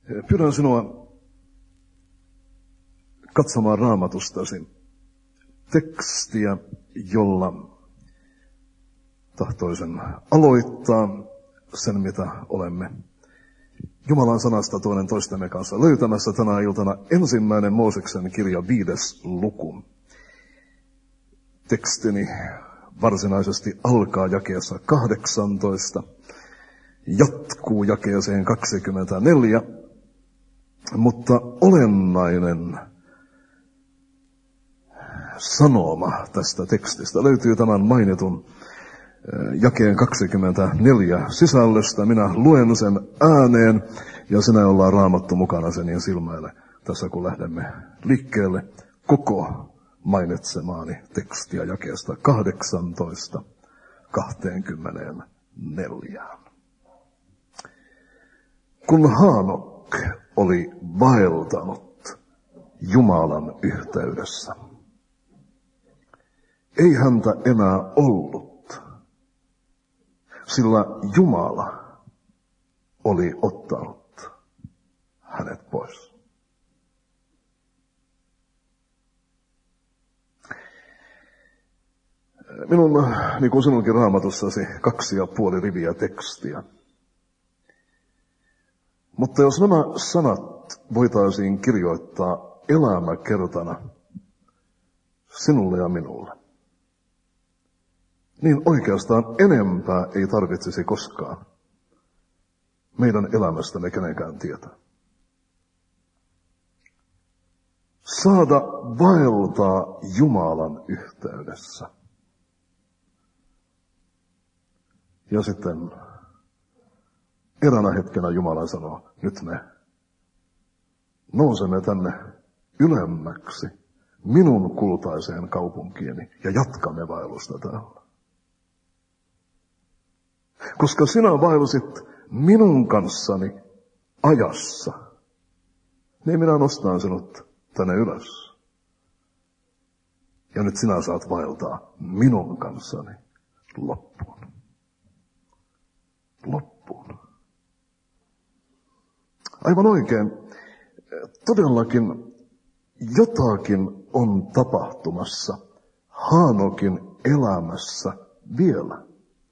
Pyydän sinua katsomaan Raamatustasi tekstiä, jolla tahtoisin aloittaa sen, mitä olemme Jumalan sanasta toinen toistemme kanssa löytämässä tänä iltana. 1. Mooseksen kirja 5. luku. Tekstini varsinaisesti alkaa jakeessa 18, jatkuu jakeeseen 24, mutta olennainen sanoma tästä tekstistä löytyy tämän mainitun jakeen 24 sisällöstä. Minä luen sen ääneen ja sinä ollaan Raamattu mukana sen niin silmäile tässä kun lähdemme liikkeelle koko mainitsemaani tekstiä jakeesta 18 24. Kun Haanok oli vaeltanut Jumalan yhteydessä, ei häntä enää ollut, sillä Jumala oli ottanut hänet pois. Minun, niin kuin sinunkin Raamatussasi, 2,5 riviä tekstiä. Mutta jos nämä sanat voitaisiin kirjoittaa elämäkertana sinulle ja minulle, niin oikeastaan enempää ei tarvitsisi koskaan meidän elämästämme kenenkään tietää. Saada vaeltaa Jumalan yhteydessä. Ja sitten eräänä hetkenä Jumala sanoo, nyt me nousemme tänne ylemmäksi minun kultaiseen kaupunkiini ja jatkamme vaellusta täällä. Koska sinä vaellusit minun kanssani ajassa, niin minä nostan sinut tänne ylös. Ja nyt sinä saat vaeltaa minun kanssani loppuun. Loppuun. Aivan oikein. Todellakin jotakin on tapahtumassa Haanokin elämässä vielä.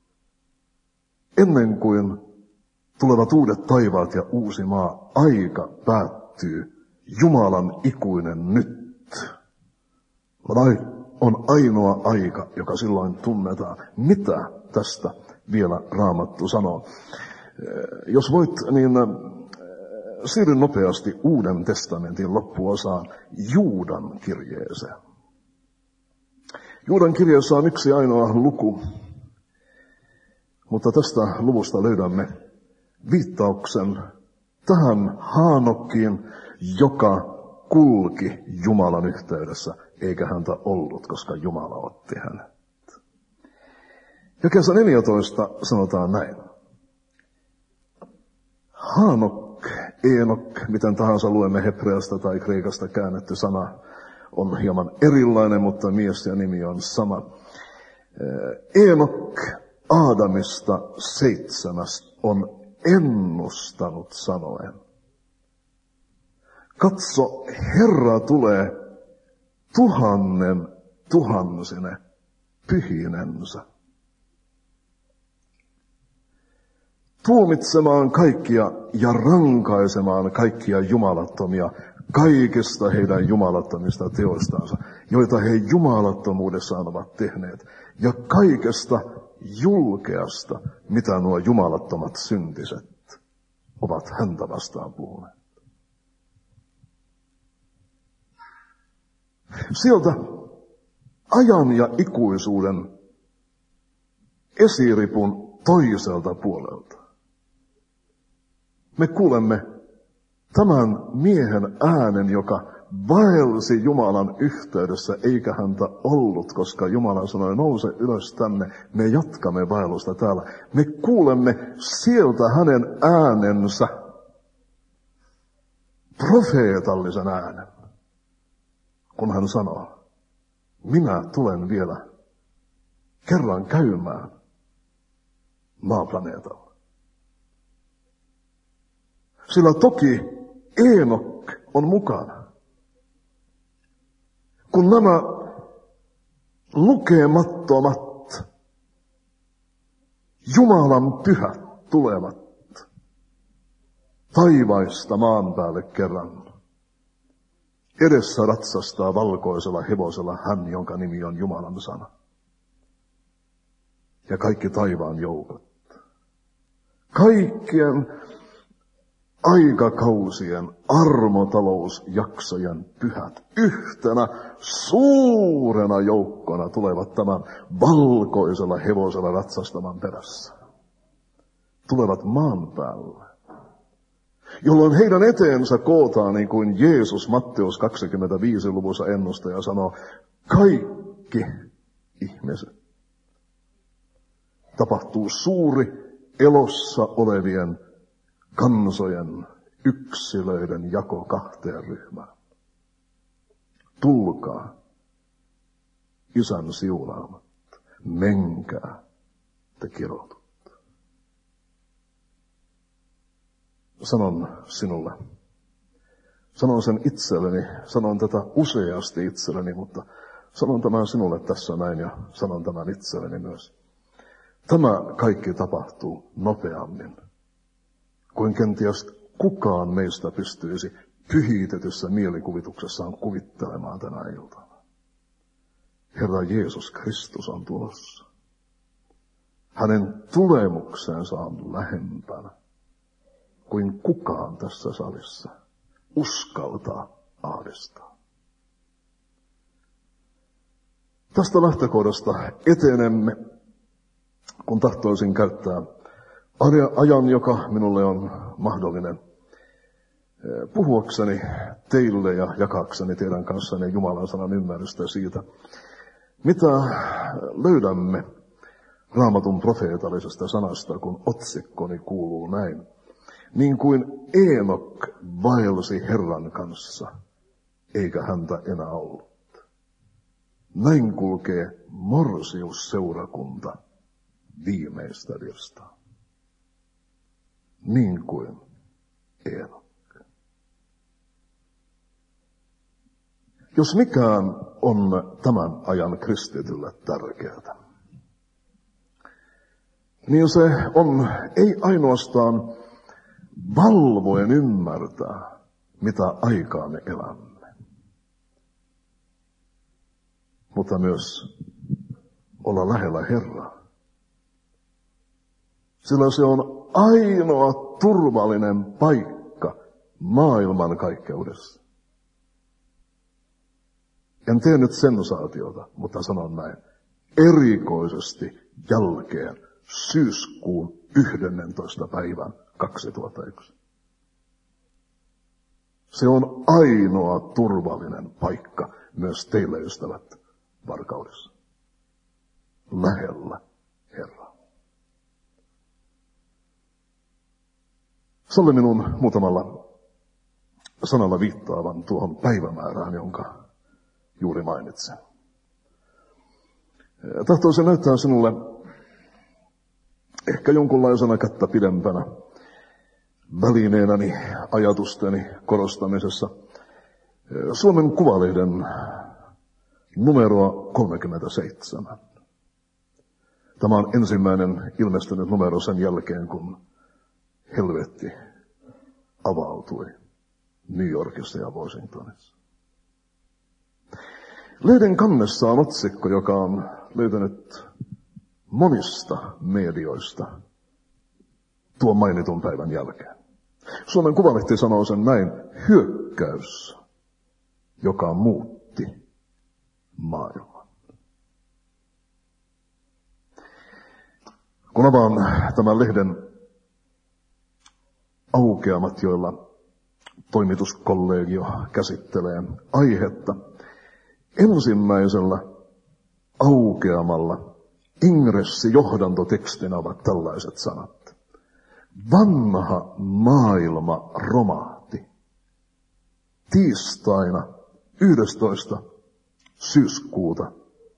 Ennen kuin tulevat uudet taivaat ja uusi maa, aika päättyy. Jumalan ikuinen nyt on ainoa aika, joka silloin tunnetaan. Mitä tästä vielä Raamattu sanoo? Jos voit, niin siirry nopeasti Uuden testamentin loppuosaan Juudan kirjeeseen. Juudan kirjeessä on yksi ainoa luku, mutta tästä luvusta löydämme viittauksen tähän Haanokkiin, joka kulki Jumalan yhteydessä, eikä häntä ollut, koska Jumala otti hänet. Jakeessa 14 sanotaan näin. Haanok, Eenok, miten tahansa luemme hebreasta tai kreikasta käännetty sana, on hieman erilainen, mutta mies ja nimi on sama. Eenok Aadamista 7 on ennustanut sanoen. Katso, Herra tulee tuhansine pyhinensä. Tuomitsemaan kaikkia ja rankaisemaan kaikkia jumalattomia kaikista heidän jumalattomista teoistansa, joita he jumalattomuudessaan ovat tehneet, ja kaikesta julkeasta, mitä nuo jumalattomat syntiset ovat häntä vastaan puhuneet. Sieltä ajan ja ikuisuuden esiripun toiselta puolelta me kuulemme tämän miehen äänen, joka vaelsi Jumalan yhteydessä, eikä häntä ollut, koska Jumala sanoi, nouse ylös tänne, me jatkamme vaellusta täällä. Me kuulemme sieltä hänen äänensä, profeetallisen äänen, kun hän sanoo, minä tulen vielä kerran käymään maaplaneetalla. Sillä toki Eenok on mukana. Kun nämä lukemattomat Jumalan pyhät tulevat taivaista maan päälle kerran, edessä ratsastaa valkoisella hevosella hän, jonka nimi on Jumalan sana. Ja kaikki taivaan joukot, kaikkien aikakausien, armotalousjaksojen pyhät yhtenä suurena joukkona tulevat tämän valkoisella hevosella ratsastaman perässä. Tulevat maan päälle, jolloin heidän eteensä kootaan, niin kuin Jeesus Matteus 25 luvussa ennustaa ja sanoo, kaikki ihmiset. Tapahtuu suuri elossa olevien kansojen, yksilöiden jako kahteen ryhmään. Tulkaa, Isän siunaamat, menkää, te kirotut. Sanon sinulle, sanon sen itselleni, sanon tätä useasti itselleni, mutta sanon tämän sinulle tässä näin ja sanon tämän itselleni myös. Tämä kaikki tapahtuu nopeammin kuin kenties kukaan meistä pystyisi pyhitetyssä mielikuvituksessaan kuvittelemaan tänä iltana. Herra Jeesus Kristus on tulossa. Hänen tulemuksensa on lähempänä kuin kukaan tässä salissa uskaltaa aavistaa. Tästä lähtökohdasta etenemme, kun tahtoisin käyttää ajan, joka minulle on mahdollinen, puhuakseni teille ja jakaakseni teidän kanssanne Jumalan sanan ymmärrystä siitä, mitä löydämme Raamatun profeetallisesta sanasta, kun otsikkoni kuuluu näin. Niin kuin Eenok vaelsi Herran kanssa, eikä häntä enää ollut. Näin kulkee morsiusseurakunta viimeistä virstaa. Niin kuin Eenok. Jos mikään on tämän ajan kristitylle tärkeää, niin se on ei ainoastaan valvoen ymmärtää, mitä aikaa me elämme, mutta myös olla lähellä Herraa. Sillä se on ainoa turvallinen paikka maailman kaikkeudessa. En tee nyt sensaatiota, mutta sanon näin. Erikoisesti jälkeen syyskuun 11. päivän 2001. Se on ainoa turvallinen paikka myös teille, ystävät, Varkaudessa. Lähellä Herraa. Salli minun muutamalla sanalla viittaavan tuohon päivämäärään, jonka juuri mainitsen. Tahtoisin näyttää sinulle ehkä jonkunlaisena kättä pidempänä välineenäni ajatusteni korostamisessa Suomen Kuvalehden numeroa 37. Tämä on ensimmäinen ilmestynyt numero sen jälkeen, kun helvetti avautui New Yorkissa ja Washingtonissa. Lehden kannessa on otsikko, joka on löytänyt monista medioista tuon mainitun päivän jälkeen. Suomen Kuvalehti sanoo sen näin: hyökkäys, joka muutti maailman. Kun avaan tämän lehden aukeamat, joilla toimituskollegio käsittelee aihetta, ensimmäisellä aukeamalla ingressi-johdantotekstinä ovat tällaiset sanat. Vanha maailma romahti tiistaina 11. syyskuuta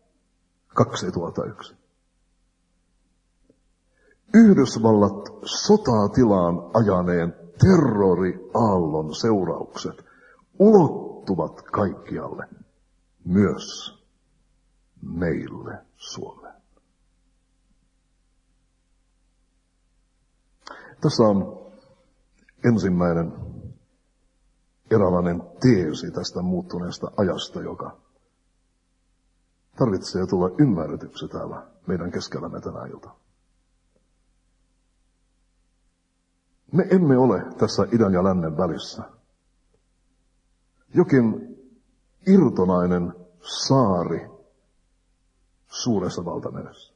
2001. Yhdysvallat sotatilaan ajaneen terroriaallon seuraukset ulottuvat kaikkialle, myös meille Suomeen. Tässä on ensimmäinen eräänlainen teesi tästä muuttuneesta ajasta, joka tarvitsee tulla ymmärretyksi täällä meidän keskellämme tänä iltana. Me emme ole tässä idän ja lännen välissä. Jokin irtonainen saari suuressa valtameressä.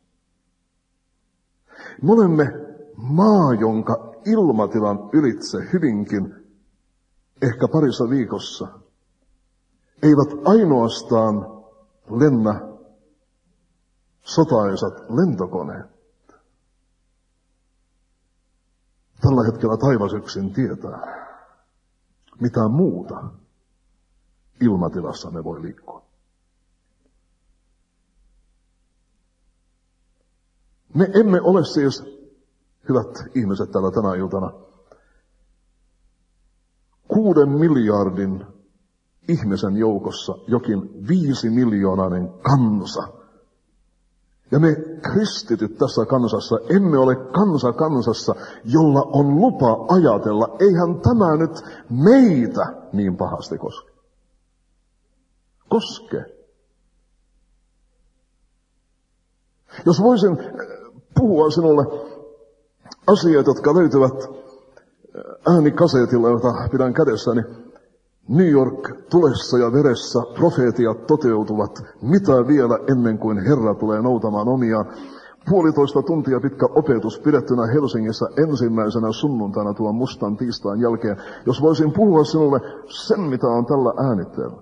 Me olemme maa, jonka ilmatilan ylitse hyvinkin, ehkä parissa viikossa, eivät ainoastaan lennä sotaisat lentokoneet. Tällä hetkellä taivas yksin tietää, mitä muuta ilmatilassa me voi liikkua. Me emme ole siis, hyvät ihmiset täällä tänä iltana, 6 miljardin ihmisen joukossa jokin 5 miljoonainen kansa. Ja me kristityt tässä kansassa emme ole kansa kansassa, jolla on lupa ajatella, eihän tämä nyt meitä niin pahasti koske. Koske. Jos voisin puhua sinulle asiat, jotka löytyvät äänikasetilla, jota pidän kädessäni, New York tulessa ja veressä, profeetiat toteutuvat, mitä vielä ennen kuin Herra tulee noutamaan omiaan. 1,5 tuntia pitkä opetus pidettynä Helsingissä ensimmäisenä sunnuntaina tuon mustan tiistain jälkeen. Jos voisin puhua sinulle sen, mitä on tällä äänitteellä,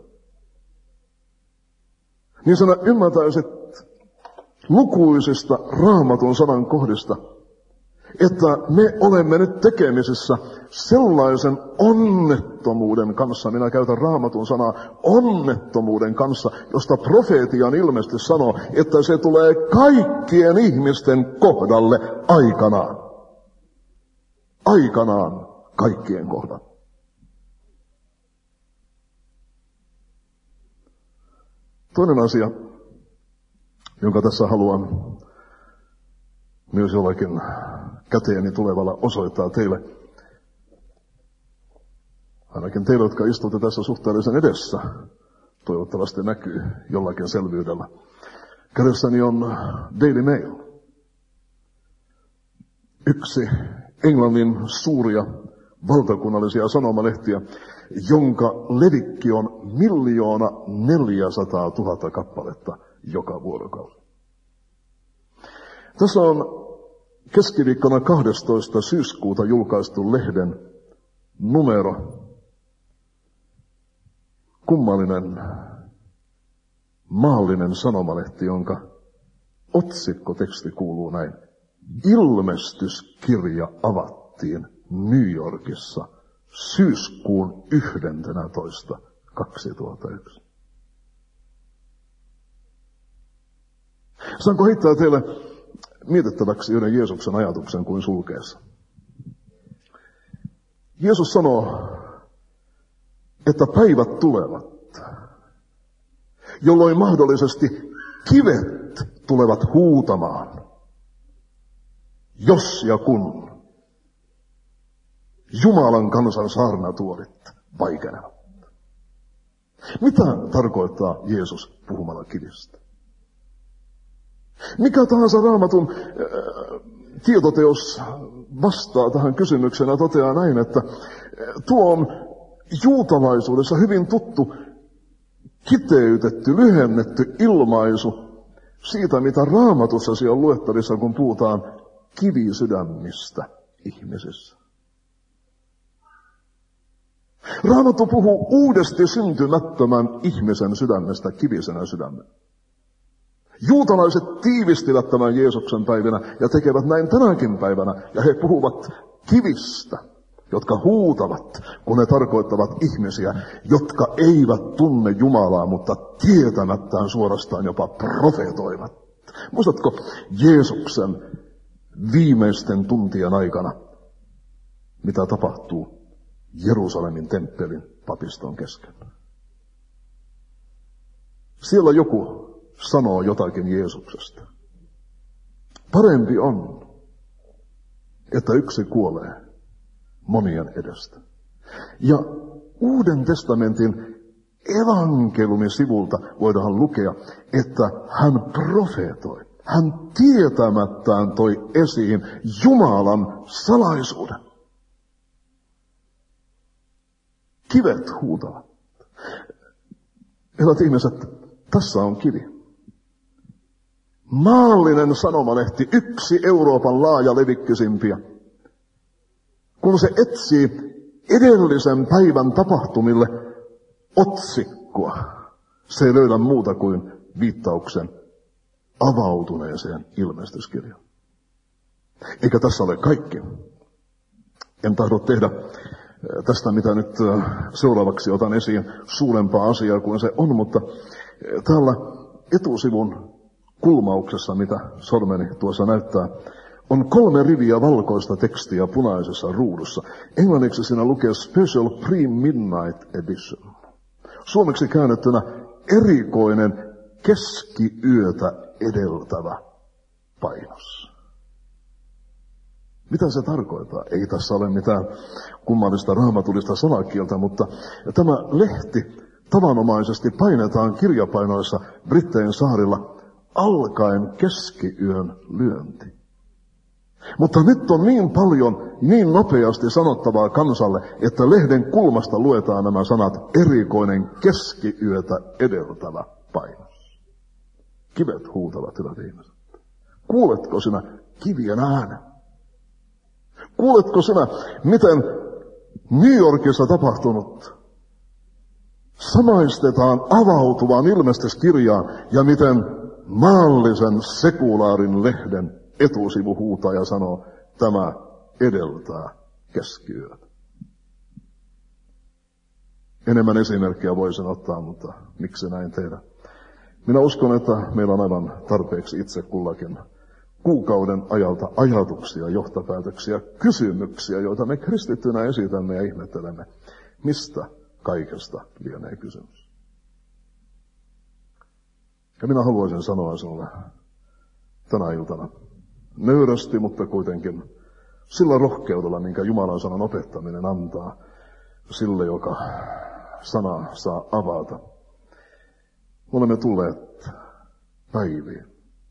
niin sinä ymmärtäisit lukuisista Raamatun sanan kohdista, että me olemme nyt tekemisissä sellaisen onnettomuuden kanssa, minä käytän Raamatun sanaa onnettomuuden kanssa, josta profeetian ilmeisesti sanoo, että se tulee kaikkien ihmisten kohdalle aikanaan. Aikanaan kaikkien kohdalle. Toinen asia, jonka tässä haluan myös jollakin käteeni tulevalla osoittaa teille. Ainakin teille, jotka istutte tässä suhteellisen edessä, toivottavasti näkyy jollakin selvyydellä. Kädessäni on Daily Mail. Yksi Englannin suuria valtakunnallisia sanomalehtiä, jonka levikki on 1 400 000 kappaletta joka vuorokausi. Tässä on keskiviikkona 12. syyskuuta julkaistu lehden numero. Kummallinen, maallinen sanomalehti, jonka otsikkoteksti kuuluu näin. Ilmestyskirja avattiin New Yorkissa syyskuun 11. 2001. Saanko heittää teille mietittäväksi yhden Jeesuksen ajatuksen kuin sulkeessa? Jeesus sanoo, että päivät tulevat, jolloin mahdollisesti kivet tulevat huutamaan, jos ja kun Jumalan kansan saarnatuolit vaikenevat. Mitä tarkoittaa Jeesus puhumalla kivistä? Mikä tahansa Raamatun tietoteos vastaa tähän kysymykseen ja toteaa näin, että tuo on juutalaisuudessa hyvin tuttu, kiteytetty, lyhennetty ilmaisu siitä, mitä Raamatussasi on luettavissa, kun puhutaan kivisydämistä ihmisissä. Raamattu puhuu uudesti syntymättömän ihmisen sydämestä kivisenä sydämen. Juutalaiset tiivistivät tämän Jeesuksen päivinä ja tekevät näin tänäkin päivänä. Ja he puhuvat kivistä, jotka huutavat, kun he tarkoittavat ihmisiä, jotka eivät tunne Jumalaa, mutta tietämättään suorastaan jopa profetoivat. Muistatko Jeesuksen viimeisten tuntien aikana mitä tapahtuu Jerusalemin temppelin papiston kesken. Siellä joku sanoo jotakin Jeesuksesta. Parempi on, että yksi kuolee monien edestä. Ja Uuden testamentin evankeliumisivulta voidaan lukea, että hän profeetoi. Hän tietämättään toi esiin Jumalan salaisuuden. Kivet huutavat. Hyvät ihmiset, tässä on kivi. Maallinen sanomalehti, yksi Euroopan laajalevikkisimpiä. Kun se etsii edellisen päivän tapahtumille otsikkoa, se ei löydä muuta kuin viittauksen avautuneeseen ilmestyskirjaan. Eikä tässä ole kaikki. En tahdo tehdä tästä, mitä nyt seuraavaksi otan esiin, suurempaa asiaa kuin se on, mutta täällä etusivun kulmauksessa, mitä sormeni tuossa näyttää, on 3 riviä valkoista tekstiä punaisessa ruudussa. Englanniksi siinä lukee Special Pre-Midnight Edition. Suomeksi käännettynä erikoinen keskiyötä edeltävä painos. Mitä se tarkoittaa? Ei tässä ole mitään kummallista raamatullista sanakieltä, mutta tämä lehti tavanomaisesti painetaan kirjapainoissa Brittein saarilla alkaen keskiyön lyönti. Mutta nyt on niin paljon, niin nopeasti sanottavaa kansalle, että lehden kulmasta luetaan nämä sanat erikoinen keskiyötä edeltävä painos. Kivet huutavat, hyvät ihmiset. Kuuletko sinä kivien äänen? Kuuletko sinä, miten New Yorkissa tapahtunut samaistetaan avautuvaan ilmestyskirjaan ja miten maallisen sekulaarin lehden etusivu huutaa ja sanoo, tämä edeltää keskiyötä. Enemmän esimerkkiä voisin ottaa, mutta miksi näin tehdä? Minä uskon, että meillä on aivan tarpeeksi itse kullakin kuukauden ajalta ajatuksia, johtopäätöksiä, kysymyksiä, joita me kristittynä esitämme ja ihmettelemme. Mistä kaikesta lienee kysymys? Ja minä haluaisin sanoa sinulle tänä iltana, nöyrästi, mutta kuitenkin sillä rohkeudella, minkä Jumalan sanan opettaminen antaa sille, joka sanaa saa avata. Me olemme tulleet päiviin,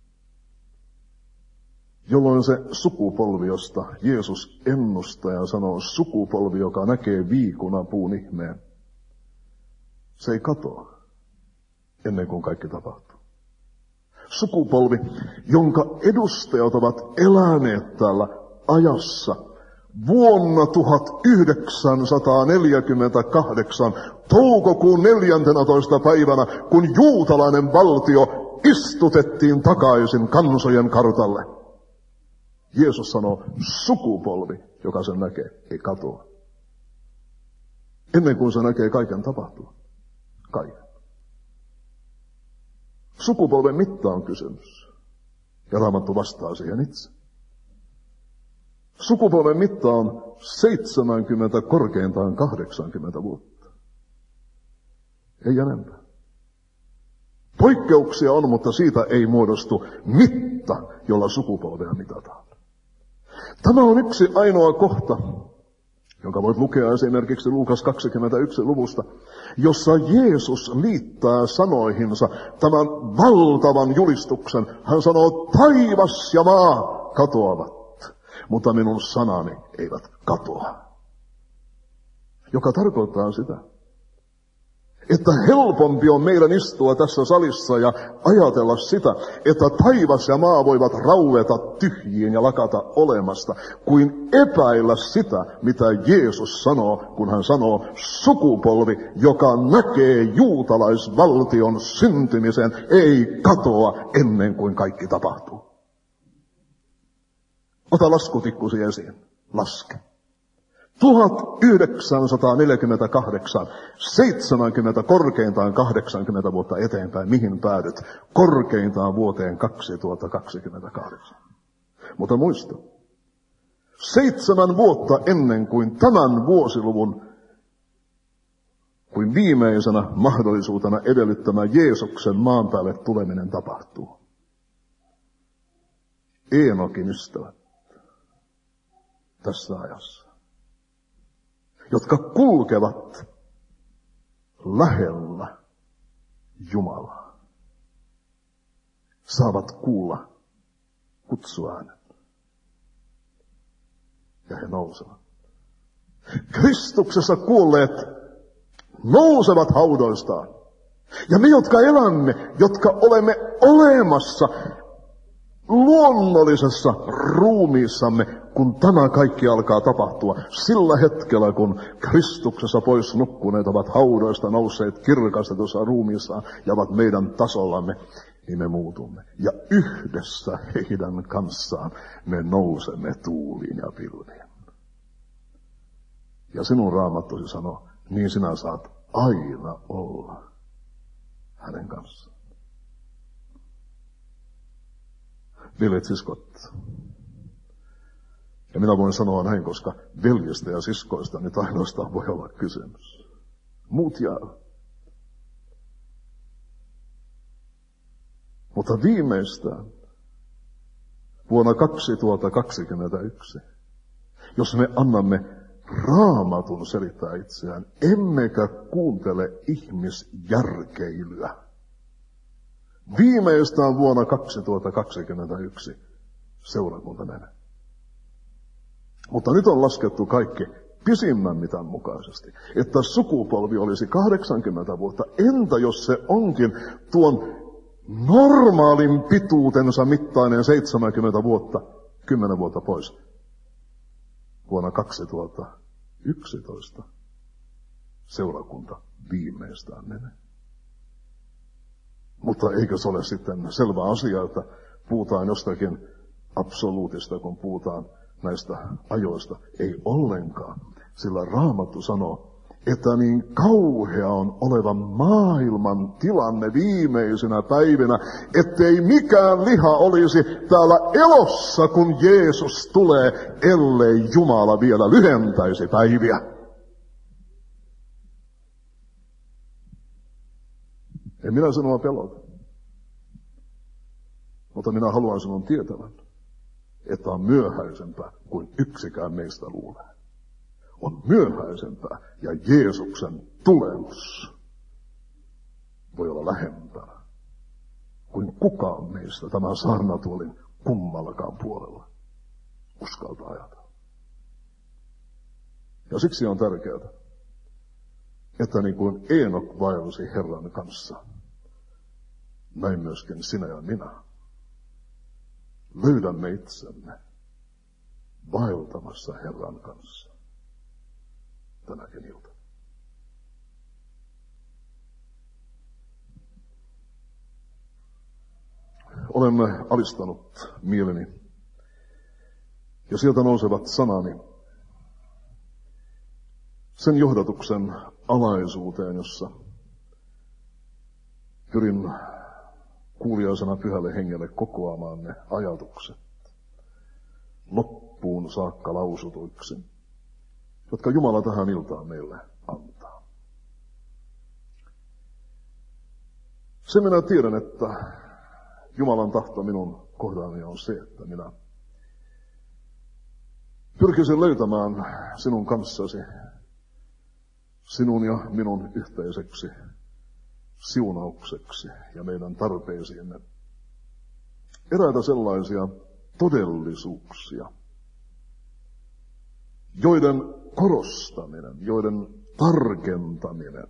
jolloin se sukupolvi, josta Jeesus ennustaa ja sanoo, sukupolvi, joka näkee viikunapuun ihmeen, se ei katoa ennen kuin kaikki tapahtuu. Sukupolvi, jonka edustajat ovat eläneet täällä ajassa vuonna 1948 toukokuun 14. päivänä, kun juutalainen valtio istutettiin takaisin kansojen kartalle. Jeesus sanoo, sukupolvi, joka sen näkee, ei katoa. Ennen kuin se näkee kaiken tapahtua. Kaiken. Sukupolven mitta on kysymys. Ja Raamattu vastaa siihen itse. Sukupolven mitta on 70, korkeintaan 80 vuotta. Ei enempää. Poikkeuksia on, mutta siitä ei muodostu mitta, jolla sukupolvea mitataan. Tämä on yksi ainoa kohta, jonka voit lukea esimerkiksi Luukas 21 luvusta, jossa Jeesus liittää sanoihinsa tämän valtavan julistuksen. Hän sanoo, taivas ja maa katoavat, mutta minun sanani eivät katoa. Joka tarkoittaa sitä, että helpompi on meidän istua tässä salissa ja ajatella sitä, että taivas ja maa voivat raueta tyhjiin ja lakata olemasta, kuin epäillä sitä, mitä Jeesus sanoo, kun hän sanoo, sukupolvi, joka näkee juutalaisvaltion syntymisen, ei katoa ennen kuin kaikki tapahtuu. Ota laskutikkusi esiin. Laske. 1948, 70, korkeintaan 80 vuotta eteenpäin, mihin päädyt? Korkeintaan vuoteen 2028. Mutta muista, 7 vuotta ennen kuin tämän vuosiluvun, kuin viimeisenä mahdollisuutena edellyttämä Jeesuksen maan päälle tuleminen tapahtuu. Eenokin ystävät tässä ajassa, jotka kulkevat lähellä Jumalaa, saavat kuulla kutsuäänen. Ja he nousevat. Kristuksessa kuolleet nousevat haudoistaan. Ja me, jotka elämme, jotka olemme olemassa luonnollisessa ruumiissamme, kun tämä kaikki alkaa tapahtua, sillä hetkellä, kun Kristuksessa pois nukkuneet ovat haudoista nousseet kirkastetussa ruumiissaan ja ovat meidän tasollamme, niin me muutumme. Ja yhdessä heidän kanssaan me nousemme tuuliin ja pilviin. Ja sinun raamattusi sanoo, niin sinä saat aina olla hänen kanssaan. Veljet, siskot. Ja minä voin sanoa näin, koska veljestä ja siskoista nyt ainoastaan voi olla kysymys. Muut jäävät. Mutta viimeistään vuonna 2021, jos me annamme Raamatun selittää itseään, emmekä kuuntele ihmisjärkeilyä. Viimeistään vuonna 2021 seurakunta menee. Mutta nyt on laskettu kaikki pisimmän mitan mukaisesti, että sukupolvi olisi 80 vuotta. Entä jos se onkin tuon normaalin pituutensa mittainen 70 vuotta, 10 vuotta pois? Vuonna 2011 seurakunta viimeistään menee. Mutta eikö se ole sitten selvä asia, että puhutaan jostakin absoluutista, kun puhutaan näistä ajoista? Ei ollenkaan, sillä Raamattu sanoo, että niin kauhea on oleva maailman tilanne viimeisinä päivinä, ettei mikään liha olisi täällä elossa, kun Jeesus tulee, ellei Jumala vielä lyhentäisi päiviä. En minä sinua pelota, mutta minä haluan sinun tietävän, että on myöhäisempää kuin yksikään meistä luulee. On myöhäisempää ja Jeesuksen tulemus voi olla lähempänä kuin kukaan meistä tämän saarnatuolin kummallakaan puolella uskaltaa ajatella. Ja siksi on tärkeää, että niin kuin Eenok vaelsi Herran kanssa, näin myöskin sinä ja minä löydämme itsemme vaeltamassa Herran kanssa tänäkin iltana. Olemme alistanut mieleni ja sieltä nousevat sanani sen johdatuksen alaisuuteen, jossa pyrin kuuliaisena Pyhälle Hengelle kokoamaan ne ajatukset loppuun saakka lausutuiksi, jotka Jumala tähän iltaan meille antaa. Sen minä tiedän, että Jumalan tahto minun kohdallani on se, että minä pyrkisin löytämään sinun kanssasi, sinun ja minun yhteiseksi siunaukseksi ja meidän tarpeisiimme eräitä sellaisia todellisuuksia, joiden korostaminen, joiden tarkentaminen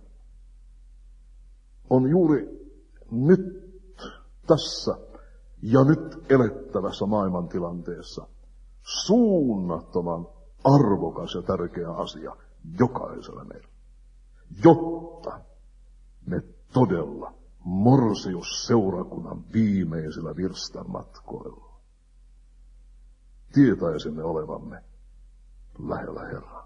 on juuri nyt tässä ja nyt elettävässä maailmantilanteessa suunnattoman arvokas ja tärkeä asia jokaiselle meille, jotta me todella Morsius-seurakunnan viimeisillä virstanmatkoilla tietäisimme olevamme lähellä Herraa.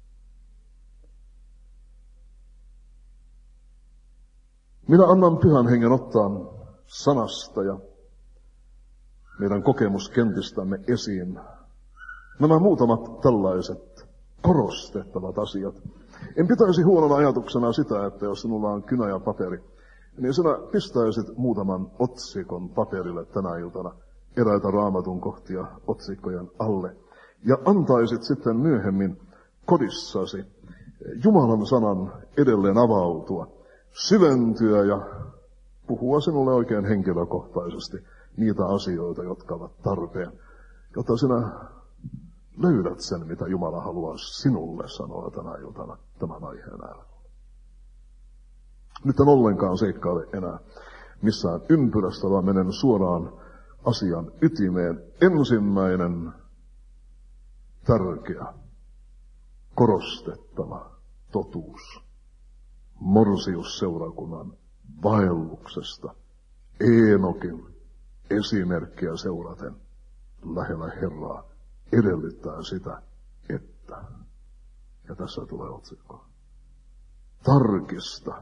Minä annan Pyhän Hengen ottaa sanasta ja meidän kokemuskentistämme esiin Nämä muutamat tällaiset korostettavat asiat. En pitäisi huonona ajatuksena sitä, että jos sinulla on kynä ja paperi, niin sinä pistäisit muutaman otsikon paperille tänä iltana, eräitä Raamatun kohtia otsikkojen alle, ja antaisit sitten myöhemmin kodissasi Jumalan sanan edelleen avautua, syventyä ja puhua sinulle oikein henkilökohtaisesti niitä asioita, jotka ovat tarpeen, jotta sinä löydät sen, mitä Jumala haluaa sinulle sanoa tänä iltana tämän aiheen äärellä. Nyt en ollenkaan seikkaile enää missään ympyrässä, vaan menen suoraan asian ytimeen. Ensimmäinen tärkeä, korostettava totuus Morsiusseurakunnan vaelluksesta Eenokin esimerkkiä seuraten lähellä Herraa edellyttää sitä, että, ja tässä tulee otsikko, tarkista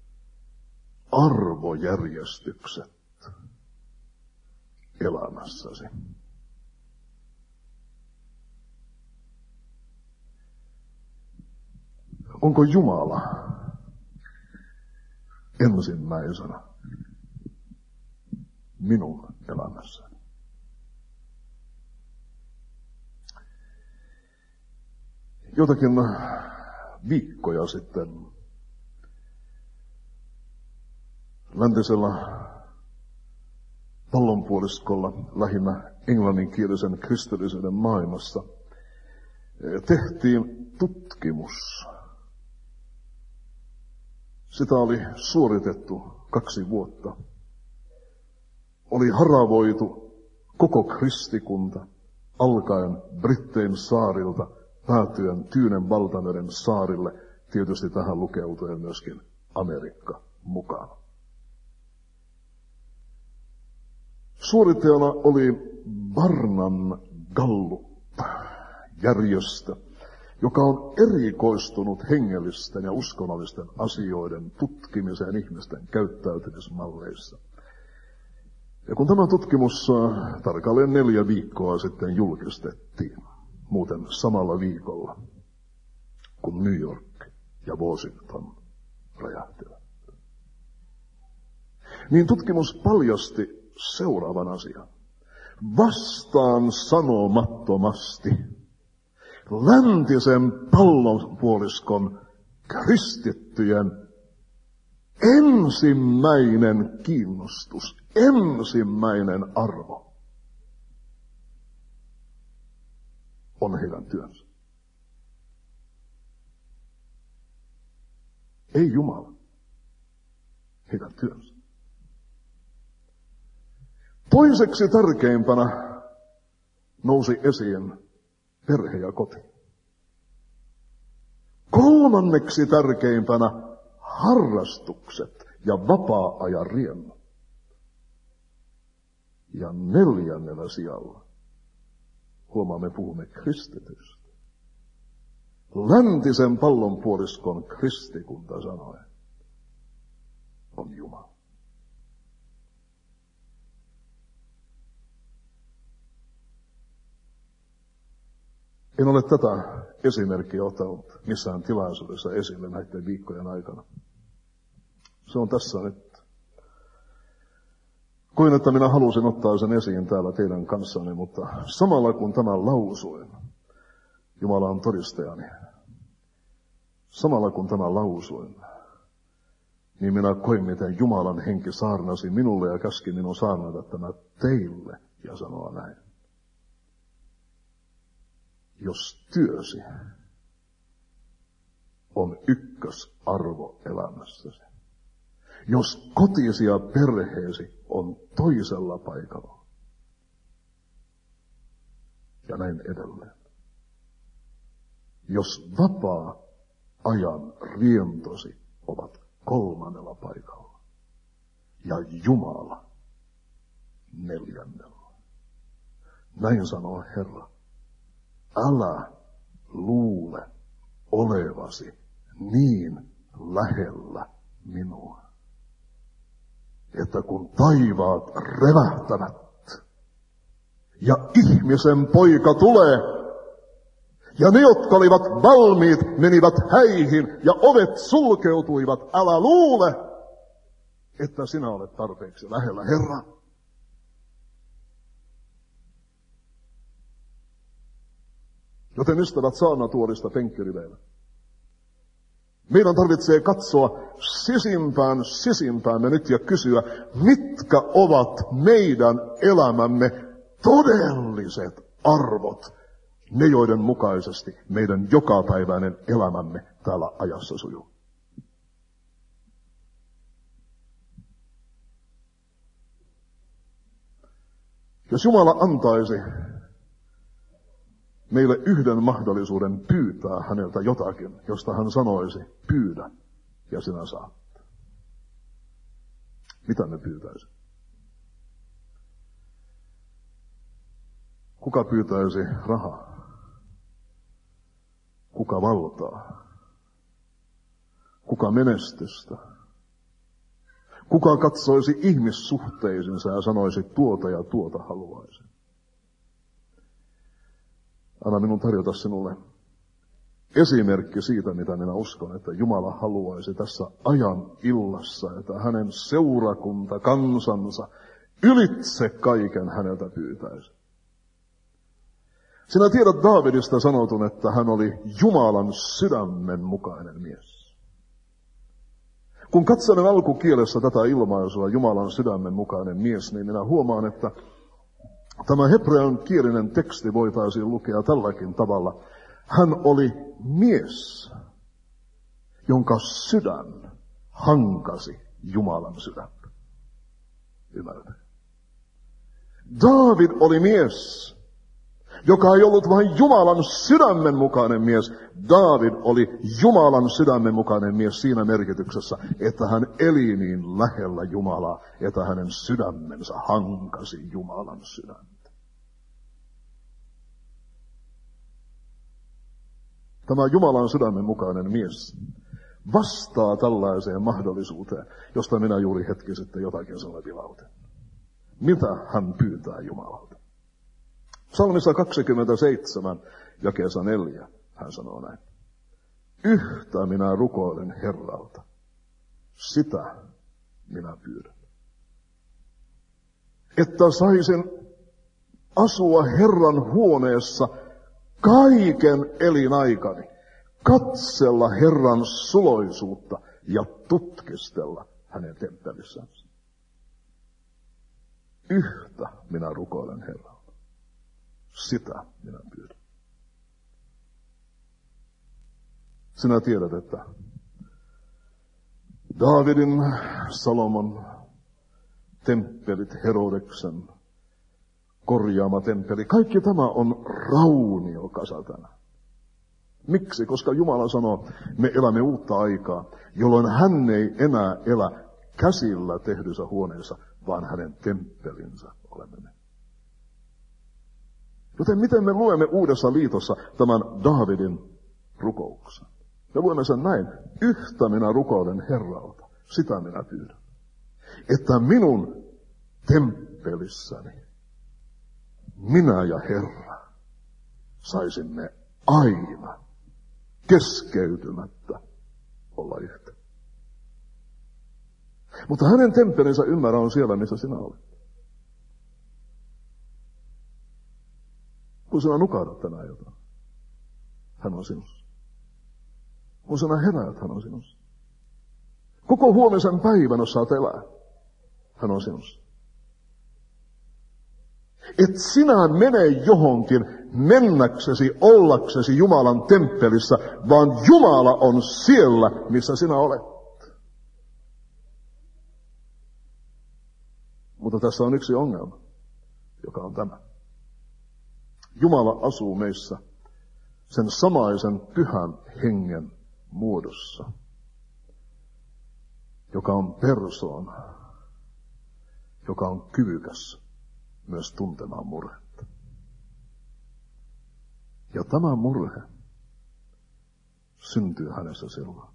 arvojärjestykset elämässäsi. Onko Jumala ensimmäisenä minun elämässäni? Jotakin viikkoja sitten läntisellä pallonpuoliskolla, lähinnä englanninkielisen kristillisyyden maailmassa, tehtiin tutkimus. Sitä oli suoritettu 2 vuotta. Oli haravoitu koko kristikunta, alkaen Brittein saarilta, päätyen Tyynen valtameren saarille, tietysti tähän lukeutuen myöskin Amerikka mukaan. Suorittajana oli Barnum Gallup-järjestö, joka on erikoistunut hengellisten ja uskonnollisten asioiden tutkimiseen ihmisten käyttäytymismalleissa. Ja kun tämä tutkimus tarkalleen 4 viikkoa sitten julkistettiin, muuten samalla viikolla, kun New York ja Washington räjähtivät, niin tutkimus paljasti seuraavan asian. Vastaan sanomattomasti läntisen pallonpuoliskon kristittyjen ensimmäinen kiinnostus, ensimmäinen arvo on heidän työnsä. Ei Jumala, heidän työnsä. Toiseksi tärkeimpänä nousi esiin perhe ja koti. Kolmanneksi tärkeimpänä harrastukset ja vapaa-ajan riemma. Ja 4. sijalla, huomaamme, puhumme kristitystä. Läntisen pallonpuoliskon kristikunta sanoi, on Jumala. En ole tätä esimerkkiä ottanut missään tilaisuudessa esille näiden viikkojen aikana. Se on tässä nyt. Koin, että minä halusin ottaa sen esiin täällä teidän kanssanne, mutta samalla kun tämän lausuin, Jumala on todistajani, samalla kun tämän lausuin, niin minä koin, miten Jumalan henki saarnasi minulle ja käski minun saarnata tämä teille ja sanoa näin. Jos työsi on ykkösarvo elämässäsi, jos kotisi ja perheesi on toisella paikalla, ja näin edelleen. Jos vapaa-ajan rientosi ovat 3. paikalla, ja Jumala 4. Näin sanoo Herra. Älä luule olevasi niin lähellä minua, että kun taivaat revähtävät ja ihmisen poika tulee, Ja ne, jotka olivat valmiit, menivät häihin ja ovet sulkeutuivat. Älä luule, että sinä olet tarpeeksi lähellä Herraa. Joten ystävät saarnatuolista penkkiriveillä. Meidän tarvitsee katsoa sisimpäämme nyt ja kysyä, mitkä ovat meidän elämämme todelliset arvot, ne joiden mukaisesti meidän jokapäiväinen elämämme täällä ajassa sujuu. Jos Jumala antaisi meille yhden mahdollisuuden pyytää häneltä jotakin, josta hän sanoisi, pyydä ja sinä saat. Mitä me pyytäisi? Kuka pyytäisi rahaa? Kuka valtaa? Kuka menestystä? Kuka katsoisi ihmissuhteisinsa ja sanoisi tuota ja tuota haluaisin? Anna minun tarjota sinulle esimerkki siitä, mitä minä uskon, että Jumala haluaisi tässä ajan illassa, että hänen seurakunta, kansansa, ylitse kaiken häneltä pyytäisi. Sinä tiedät Daavidista sanotun, että hän oli Jumalan sydämen mukainen mies. Kun katselen alkukielessä tätä ilmaisua, Jumalan sydämen mukainen mies, niin minä huomaan, että tämä hebrean kielinen teksti voitaisiin lukea tälläkin tavalla. Hän oli mies, jonka sydän hankasi Jumalan sydäntä. Ymmärrätkö? Daavid oli mies, joka ei ollut vain Jumalan sydämen mukainen mies. Daavid oli Jumalan sydämen mukainen mies siinä merkityksessä, että hän eli niin lähellä Jumalaa, että hänen sydämensä hankasi Jumalan sydäntä. Tämä Jumalan sydämen mukainen mies vastaa tällaiseen mahdollisuuteen, josta minä juuri hetki sitten jotakin sanoin vilautin. Mitä hän pyytää Jumalalta? Psalmissa 27, jakeessa 4, hän sanoo näin. Yhtä minä rukoilen Herralta, sitä minä pyydän. Että saisin asua Herran huoneessa kaiken elinaikani, katsella Herran suloisuutta ja tutkistella hänen temppelissänsä. Yhtä minä rukoilen Herralta. Sitä minä pyydän. Sinä tiedät, että Daavidin, Salomon temppelit, Herodeksen korjaama temppeli, kaikki tämä on rauniokasa tänään. Miksi? Koska Jumala sanoo, me elämme uutta aikaa, jolloin hän ei enää elä käsillä tehdyssä huoneessa, vaan hänen temppelinsä olemme me. Joten miten me luemme Uudessa liitossa tämän Daavidin rukouksen? Me luemme sen näin. Yhtä minä rukoilen Herralta, sitä minä pyydän. Että minun temppelissäni minä ja Herra saisimme aina keskeytymättä olla yhtä. Mutta hänen temppelinsä ymmärrä on siellä, missä sinä olet. Kun sinä nukahdat tänään jotain, hän on sinussa. Kun sinä heräät, hän on sinussa. Koko huomisen päivän, jos saat elää, hän on sinussa. Et sinä mene johonkin mennäksesi, ollaksesi Jumalan temppelissä, vaan Jumala on siellä, missä sinä olet. Mutta tässä on yksi ongelma, joka on tämä. Jumala asuu meissä sen samaisen pyhän hengen muodossa, joka on persoona, joka on kyvykäs myös tuntemaan murhetta. Ja tämä murhe syntyy hänessä silloin,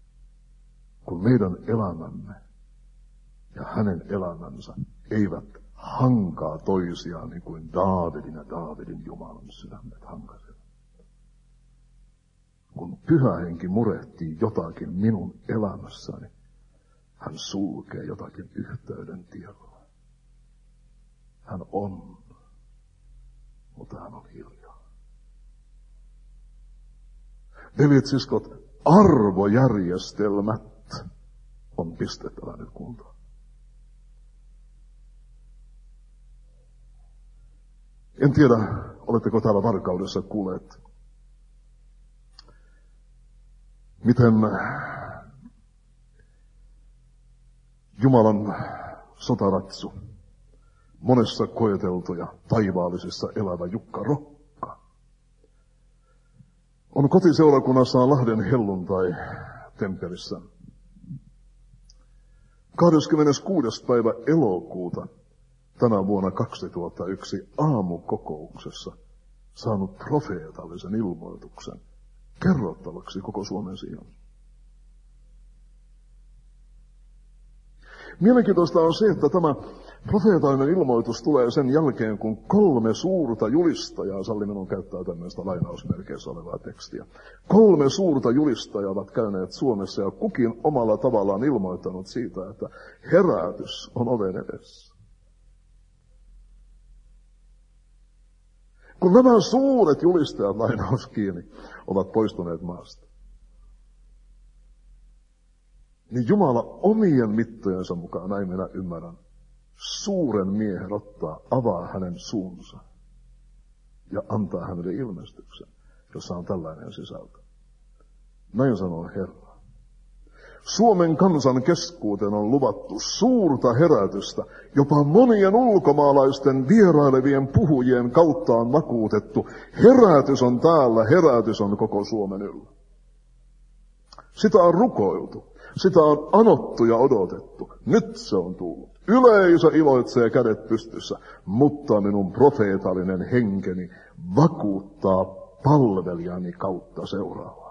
kun meidän elämämme ja hänen elämänsä eivät hankaa toisiaan niin kuin Daavidin ja Daavidin Jumalan sydämet hankasivat. Kun Pyhä Henki murehtii jotakin minun elämässäni, hän sulkee jotakin yhteyden tiellä. Hän on, mutta hän on hiljaa. Veljet, siskot, arvojärjestelmät on pistettävä nyt kuntoon. En tiedä, oletteko täällä Varkaudessa kuulleet, miten Jumalan sotaratsu, monessa koeteltu ja taivaallisissa elävä Jukka Rokka, on kotiseurakunnassaan Lahden helluntai-temppelissä 26. päivä elokuuta tänä vuonna 2001 aamukokouksessa saanut profeetallisen ilmoituksen kerrottavaksi koko Suomen sijaan. Mielenkiintoista on se, että tämä profeetallinen ilmoitus tulee sen jälkeen, kun 3 suurta julistajaa, salli minun käyttää tämmöistä lainausmerkeissä olevaa tekstiä, 3 suurta julistajaa ovat käyneet Suomessa ja kukin omalla tavallaan ilmoittanut siitä, että herätys on oven edessä. Kun nämä suuret julistajat, lainaus kiinni, ovat poistuneet maasta, niin Jumala omien mittojensa mukaan, näin minä ymmärrän, suuren miehen avaa hänen suunsa ja antaa hänelle ilmestyksen, jossa on tällainen sisältö. Näin sanoo Herra. Suomen kansan keskuuteen on luvattu suurta herätystä, jopa monien ulkomaalaisten vierailevien puhujien kautta on vakuutettu. Herätys on täällä, herätys on koko Suomen yllä. Sitä on rukoiltu, sitä on anottu ja odotettu. Nyt se on tullut. Yleisö iloitsee kädet pystyssä, mutta minun profeetallinen henkeni vakuuttaa palvelijani kautta seuraavaa.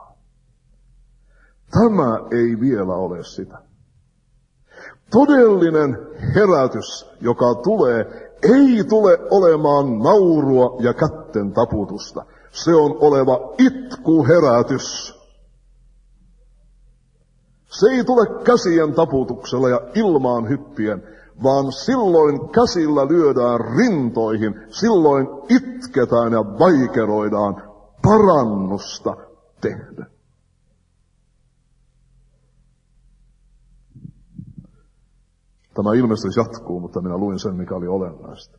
Tämä ei vielä ole sitä. Todellinen herätys, joka tulee, ei tule olemaan naurua ja kätten taputusta. Se on oleva itkuherätys. Se ei tule käsien taputuksella ja ilmaan hyppien, vaan silloin käsillä lyödään rintoihin, silloin itketään ja vaikeroidaan parannusta tehdä. Tämä ilmestys jatkuu, mutta minä luin sen, mikä oli olennaista.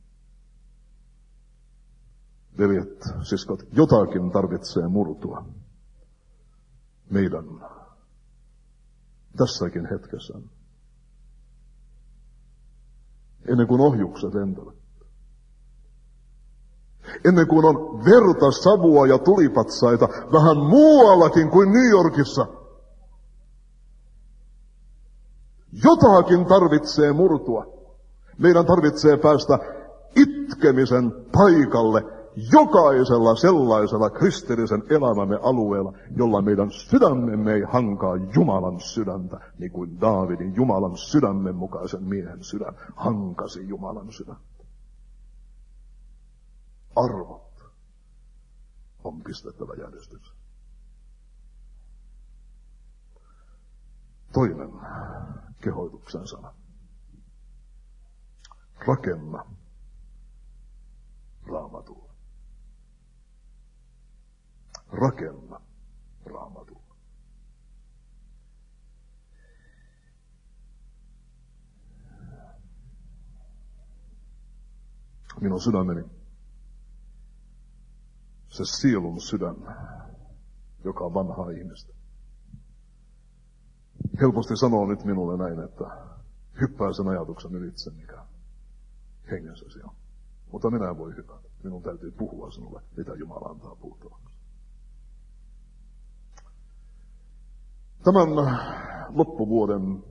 Veljet, siskot, jotakin tarvitsee murtua meidän tässäkin hetkessä. Ennen kuin ohjukset lentävät. Ennen kuin on verta, savua ja tulipatsaita vähän muuallakin kuin New Yorkissa. Jotakin tarvitsee murtua. Meidän tarvitsee päästä itkemisen paikalle jokaisella sellaisella kristillisen elämämme alueella, jolla meidän sydämemme ei hankaa Jumalan sydäntä, niin kuin Daavidin Jumalan sydämen mukaisen miehen sydän hankasi Jumalan sydäntä. Arvot on pistettävä järjestykseen. Toinen kehoituksen sana. Rakenna Raamatulla. Rakenna Raamatulla. Minun sydämeni, se sielun sydän, joka on vanhaa ihmistä, helposti sanoo nyt minulle näin, että hyppää sen ajatuksen ylitse, mikä hengessäsi on. Mutta minä en voi hypätä. Minun täytyy puhua sinulle, mitä Jumala antaa puhuttavaksi. Tämän loppuvuoden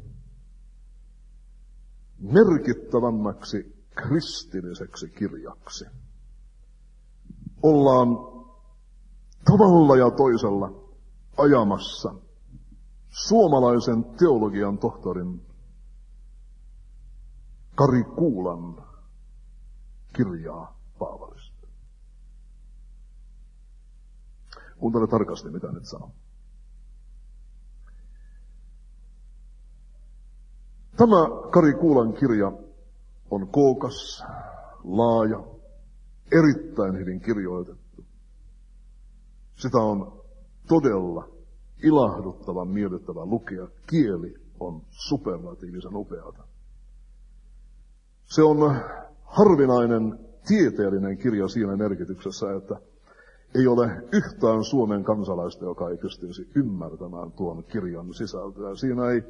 merkittävämmäksi kristilliseksi kirjaksi ollaan tavalla ja toisella ajamassa suomalaisen teologian tohtorin Kari Kuulan kirjaa Paavalista. Kuuntele tarkasti, mitä nyt sanon. Tämä Kari Kuulan kirja on kookas, laaja, erittäin hyvin kirjoitettu. Sitä on todella ilahduttavan miellyttävä lukea. Kieli on superlatiivisen upeata. Se on harvinainen tieteellinen kirja siinä merkityksessä, että ei ole yhtään Suomen kansalaista, joka ei pystyisi ymmärtämään tuon kirjan sisältöä. Siinä ei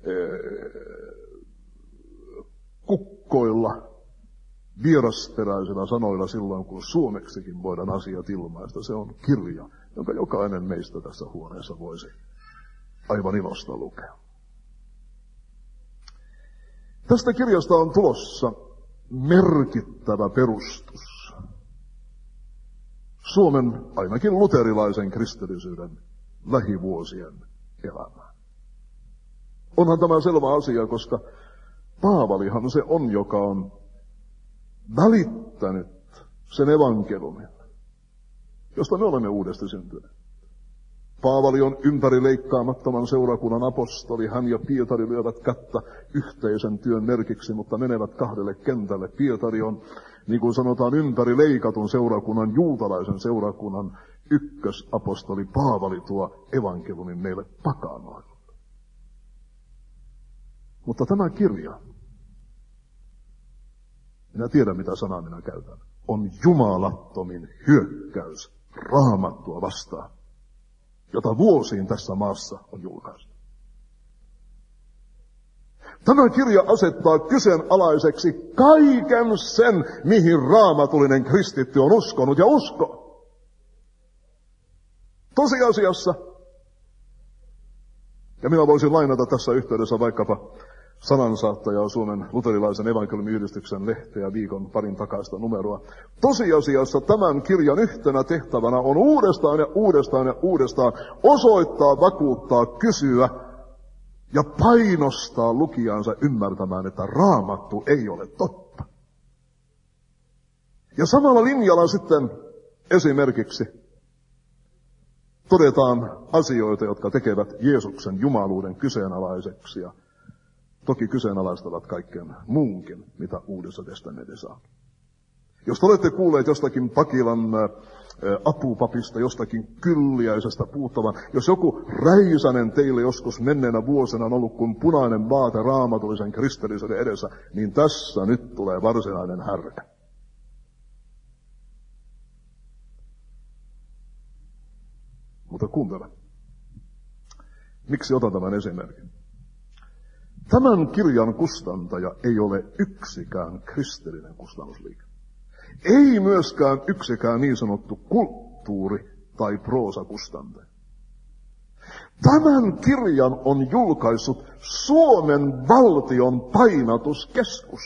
kukkoilla vierasperäisillä sanoilla silloin, kun suomeksikin voidaan asiat ilmaista. Se on kirja, jonka jokainen meistä tässä huoneessa voisi aivan ilosta lukea. Tästä kirjasta on tulossa merkittävä perustus Suomen ainakin luterilaisen kristillisyyden lähivuosien elämään. Onhan tämä selvä asia, koska Paavalihan se on, joka on välittänyt sen evankeliumin, josta me olemme uudesti syntyneet. Paavali on ympärileikkaamattoman seurakunnan apostoli. Hän ja Pietari lyövät kättä yhteisen työn merkiksi, mutta menevät kahdelle kentälle. Pietari on, niin kuin sanotaan, ympärileikatun seurakunnan, juutalaisen seurakunnan ykkösapostoli. Paavali tuo evankeliumin meille pakanoille. Mutta tämä kirja, minä tiedän mitä sanaa minä käytän, on jumalattomin hyökkäys Raamattua vastaan, jota vuosiin tässä maassa on julkaistu. Tämä kirja asettaa kyseenalaiseksi kaiken sen, mihin raamatullinen kristitty on uskonut ja uskoo. Tosiasiassa, ja minä voisin lainata tässä yhteydessä vaikkapa sanansaattajaa Suomen luterilaisen evankeliumiyhdistyksen lehteä viikon parin takaista numeroa. Tosiasiassa tämän kirjan yhtenä tehtävänä on uudestaan ja uudestaan ja uudestaan osoittaa, vakuuttaa, kysyä ja painostaa lukijansa ymmärtämään, että Raamattu ei ole totta. Ja samalla linjalla sitten esimerkiksi todetaan asioita, jotka tekevät Jeesuksen jumaluuden kyseenalaiseksi ja toki kyseenalaistavat kaiken muunkin, mitä Uudessa testamentissa on. Jos te olette kuulleet jostakin Pakilan apupapista, jostakin Kylliäisestä puhuttavan, jos joku räisänen teille joskus menneenä vuosina on ollut kuin punainen vaate raamatullisen kristillisyyden edessä, niin tässä nyt tulee varsinainen härkä. Mutta kuuntele. Miksi otan tämän esimerkin? Tämän kirjan kustantaja ei ole yksikään kristillinen kustannusliike. Ei myöskään yksikään niin sanottu kulttuuri- tai proosakustantaja. Tämän kirjan on julkaissut Suomen valtion painatuskeskus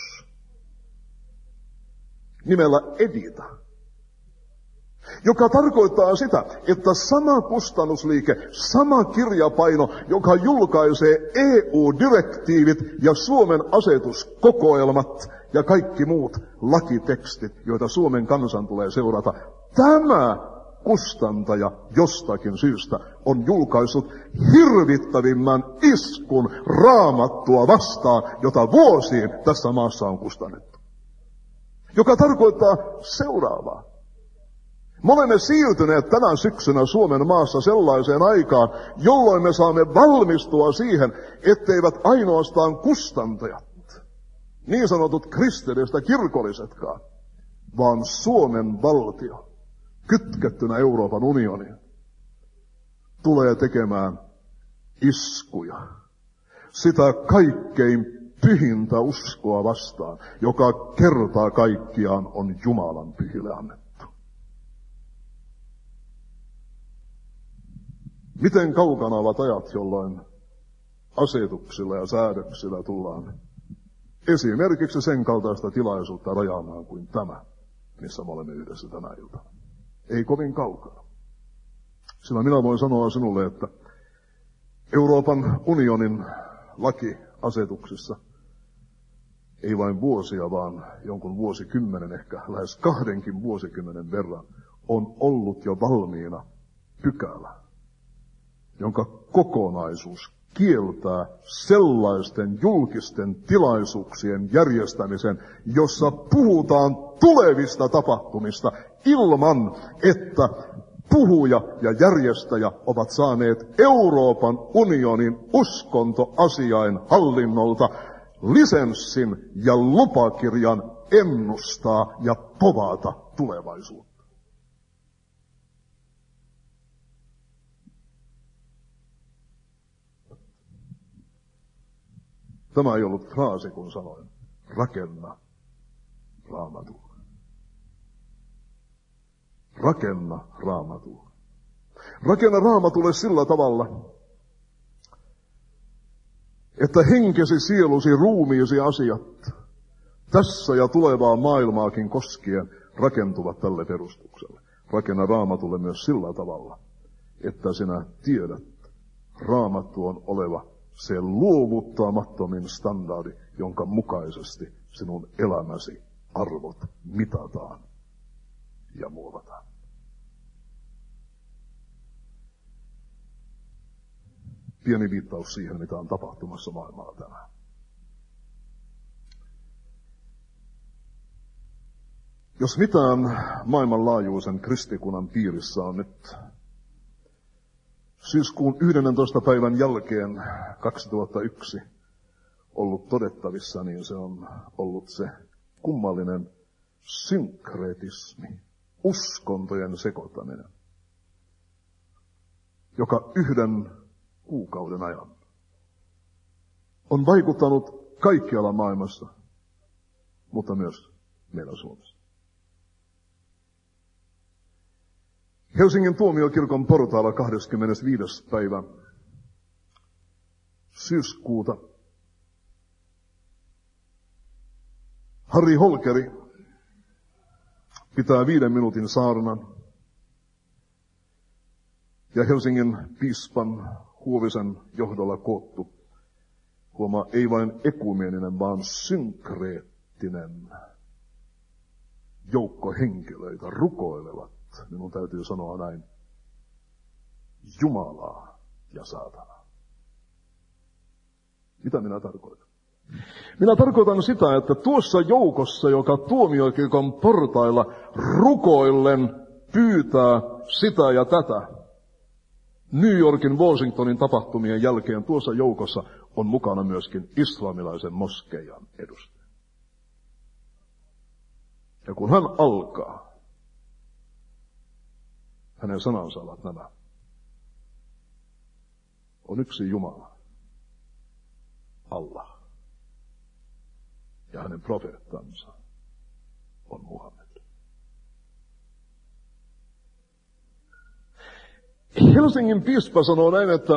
nimellä Edita, joka tarkoittaa sitä, että sama kustannusliike, sama kirjapaino, joka julkaisee EU-direktiivit ja Suomen asetuskokoelmat ja kaikki muut lakitekstit, joita Suomen kansan tulee seurata, tämä kustantaja jostakin syystä on julkaissut hirvittävimmän iskun Raamattua vastaan, jota vuosiin tässä maassa on kustannettu. Joka tarkoittaa seuraavaa. Me olemme siirtyneet tänä syksynä Suomen maassa sellaiseen aikaan, jolloin me saamme valmistua siihen, etteivät ainoastaan kustantajat, niin sanotut kristilliset ja kirkollisetkaan, vaan Suomen valtio, kytkettynä Euroopan unioniin, tulee tekemään iskuja sitä kaikkein pyhintä uskoa vastaan, joka kertaa kaikkiaan on Jumalan pyhille annettu. Miten kaukana ovat ajat, jolloin asetuksilla ja säädöksillä tullaan esimerkiksi sen kaltaista tilaisuutta rajaamaan kuin tämä, missä me olemme yhdessä tänä iltana. Ei kovin kaukana. Sillä minä voin sanoa sinulle, että Euroopan unionin lakiasetuksissa ei vain vuosia, vaan jonkun vuosikymmenen, ehkä lähes 2 vuosikymmenen verran, on ollut jo valmiina pykälä, jonka kokonaisuus kieltää sellaisten julkisten tilaisuuksien järjestämisen, jossa puhutaan tulevista tapahtumista ilman, että puhuja ja järjestäjä ovat saaneet Euroopan unionin uskontoasiain hallinnolta lisenssin ja lupakirjan ennustaa ja povata tulevaisuutta. Tämä ei ollut fraasi, kun sanoin, rakenna Raamatulle. Rakenna Raamatulle. Rakenna Raamatulle sillä tavalla, että henkesi, sielusi, ruumiisi asiat tässä ja tulevaa maailmaakin koskien rakentuvat tälle perustukselle. Rakenna Raamatulle myös sillä tavalla, että sinä tiedät, Raamattu on oleva se luovuttamattomin standardi, jonka mukaisesti sinun elämäsi arvot mitataan ja muovataan. Pieni viittaus siihen, mitä on tapahtumassa maailmalla tänään. Jos mitään maailmanlaajuisen kristikunnan piirissä on nyt syyskuun 11. päivän jälkeen 2001 ollut todettavissa, niin se on ollut se kummallinen synkretismi, uskontojen sekoittaminen, joka 1 kuukauden ajan on vaikuttanut kaikkialla maailmassa, mutta myös meillä Suomessa. Helsingin tuomiokirkon portaalla 25. päivä syyskuuta Harri Holkeri pitää 5 minuutin saarnan ja Helsingin piispan Huovisen johdolla koottu, huomaa, ei vain ekumeeninen, vaan synkreettinen joukko henkilöitä rukoilevat, minun täytyy sanoa näin, Jumalaa ja saatanaa. Mitä minä tarkoitan? Minä tarkoitan sitä, että tuossa joukossa, joka tuomiokirkon portailla rukoillen pyytää sitä ja tätä, New Yorkin, Washingtonin tapahtumien jälkeen tuossa joukossa on mukana myöskin islamilaisen moskeijan edustaja. Ja kun hän alkaa, hänen sanansa ovat nämä. On yksi Jumala, Allah, ja hänen profeettansa on Muhammed. Helsingin piispa sanoo näin, että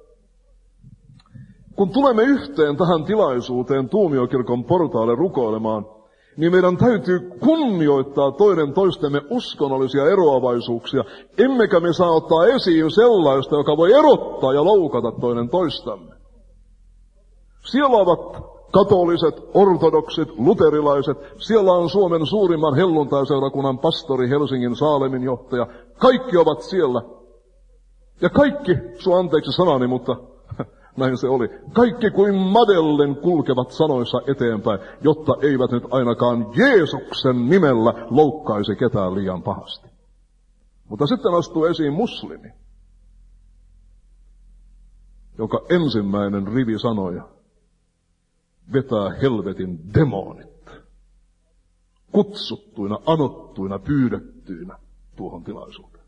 kun tulemme yhteen tähän tilaisuuteen tuomiokirkon portaalle rukoilemaan, niin meidän täytyy kunnioittaa toinen toistemme uskonnollisia eroavaisuuksia, emmekä me saa ottaa esiin sellaista, joka voi erottaa ja loukata toinen toistamme. Siellä ovat katoliset, ortodoksit, luterilaiset, siellä on Suomen suurimman helluntaiseurakunnan pastori, Helsingin Saalemin johtaja, kaikki ovat siellä. Ja kaikki, sua anteeksi sanani, mutta näin se oli, kaikki kuin madellen kulkevat sanoissa eteenpäin, jotta eivät nyt ainakaan Jeesuksen nimellä loukkaisi ketään liian pahasti. Mutta sitten astuu esiin muslimi, joka ensimmäinen rivi sanoja vetää helvetin demonit, kutsuttuina, anottuina, pyydettyinä tuohon tilaisuuteen.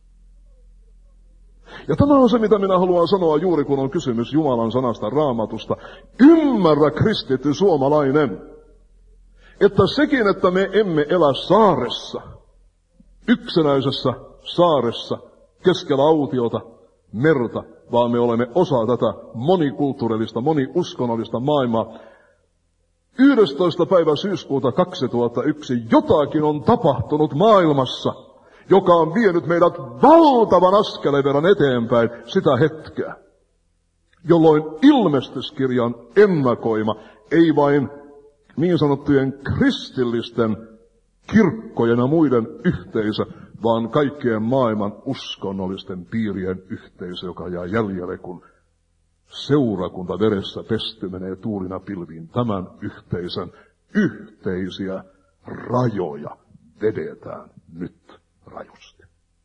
Ja tämä on se, mitä minä haluan sanoa juuri, kun on kysymys Jumalan sanasta, Raamatusta. Ymmärrä, kristitty suomalainen, että sekin, että me emme elä saaressa, yksinäisessä saaressa, keskellä autiota, merta, vaan me olemme osa tätä monikulttuurillista, moniuskonnollista maailmaa. 11. päivä syyskuuta 2001 jotakin on tapahtunut maailmassa, joka on vienyt meidät valtavan askeleen verran eteenpäin sitä hetkeä, jolloin ilmestyskirjan ennakoima, ei vain niin sanottujen kristillisten kirkkojen ja muiden yhteisö, vaan kaikkien maailman uskonnollisten piirien yhteisö, joka jää jäljelle, kun seurakunta veressä pesty menee tuulina pilviin. Tämän yhteisön yhteisiä rajoja vedetään nyt rajusti.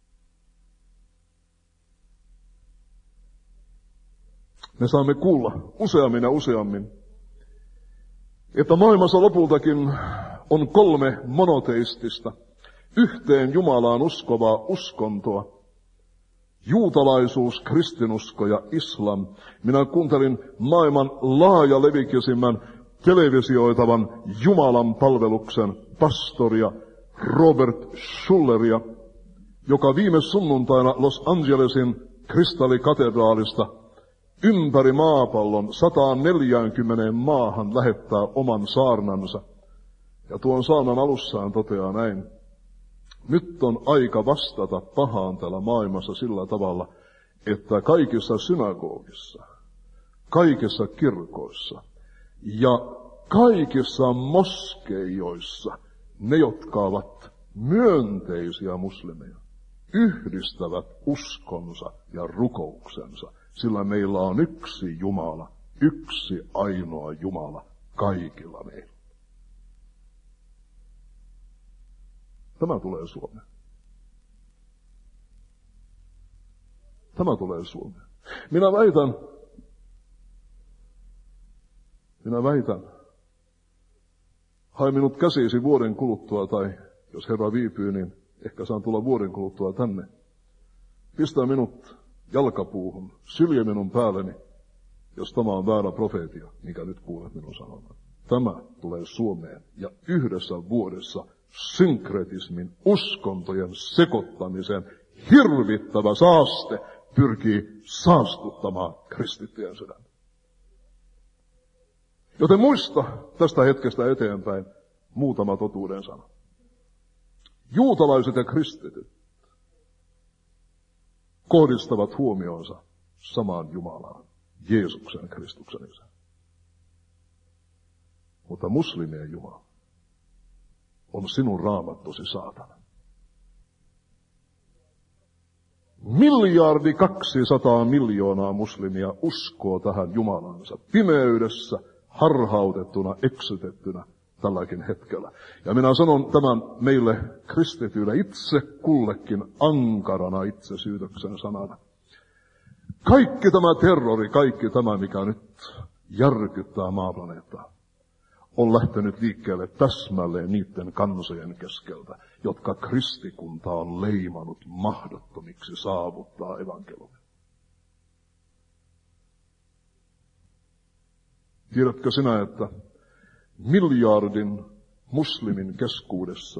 Me saamme kuulla useammin ja useammin, että maailmassa lopultakin on 3 monoteistista, yhteen Jumalaan uskovaa uskontoa. Juutalaisuus, kristinusko ja islam. Minä kuuntelin maailman laajalevikisimmän televisioitavan Jumalan palveluksen pastoria Robert Schulleria, joka viime sunnuntaina Los Angelesin kristallikatedraalista ympäri maapallon 140 maahan lähettää oman saarnansa. Ja tuon saarnan alussaan toteaa näin: nyt on aika vastata pahaan täällä maailmassa sillä tavalla, että kaikissa synagogissa, kaikissa kirkoissa ja kaikissa moskeijoissa ne, jotka ovat myönteisiä muslimeja, yhdistävät uskonsa ja rukouksensa, sillä meillä on yksi Jumala, yksi ainoa Jumala kaikilla meillä. Tämä tulee Suomeen. Tämä tulee Suomeen. Minä väitän, hae minut käsiisi vuoden kuluttua, tai jos Herra viipyy, niin ehkä saan tulla vuoden kuluttua tänne. Pistää minut jalkapuuhun, sylje minun päälleni, jos tämä on väärä profeetia, mikä nyt kuulet minun sanomaan. Tämä tulee Suomeen, ja yhdessä vuodessa synkretismin, uskontojen sekoittamisen hirvittävä saaste pyrkii saastuttamaan kristittyjen sydäntä. Joten muista tästä hetkestä eteenpäin muutama totuuden sana. Juutalaiset ja kristityt kohdistavat huomionsa samaan Jumalaan, Jeesuksen Kristuksen Isän. Mutta muslimien Jumala on sinun raamattosi saatana. 1,2 miljardia muslimia uskoo tähän Jumalansa pimeydessä, harhautettuna, eksytettynä tälläkin hetkellä. Ja minä sanon tämän meille kristityille itse kullekin ankarana itsesyytöksen sanana. Kaikki tämä terrori, kaikki tämä, mikä nyt järkyttää maaplaneettaa, on lähtenyt liikkeelle täsmälleen niiden kansojen keskeltä, jotka kristikunta on leimannut mahdottomiksi saavuttaa evankeliumia. Tiedätkö sinä, että 1 miljardin muslimin keskuudessa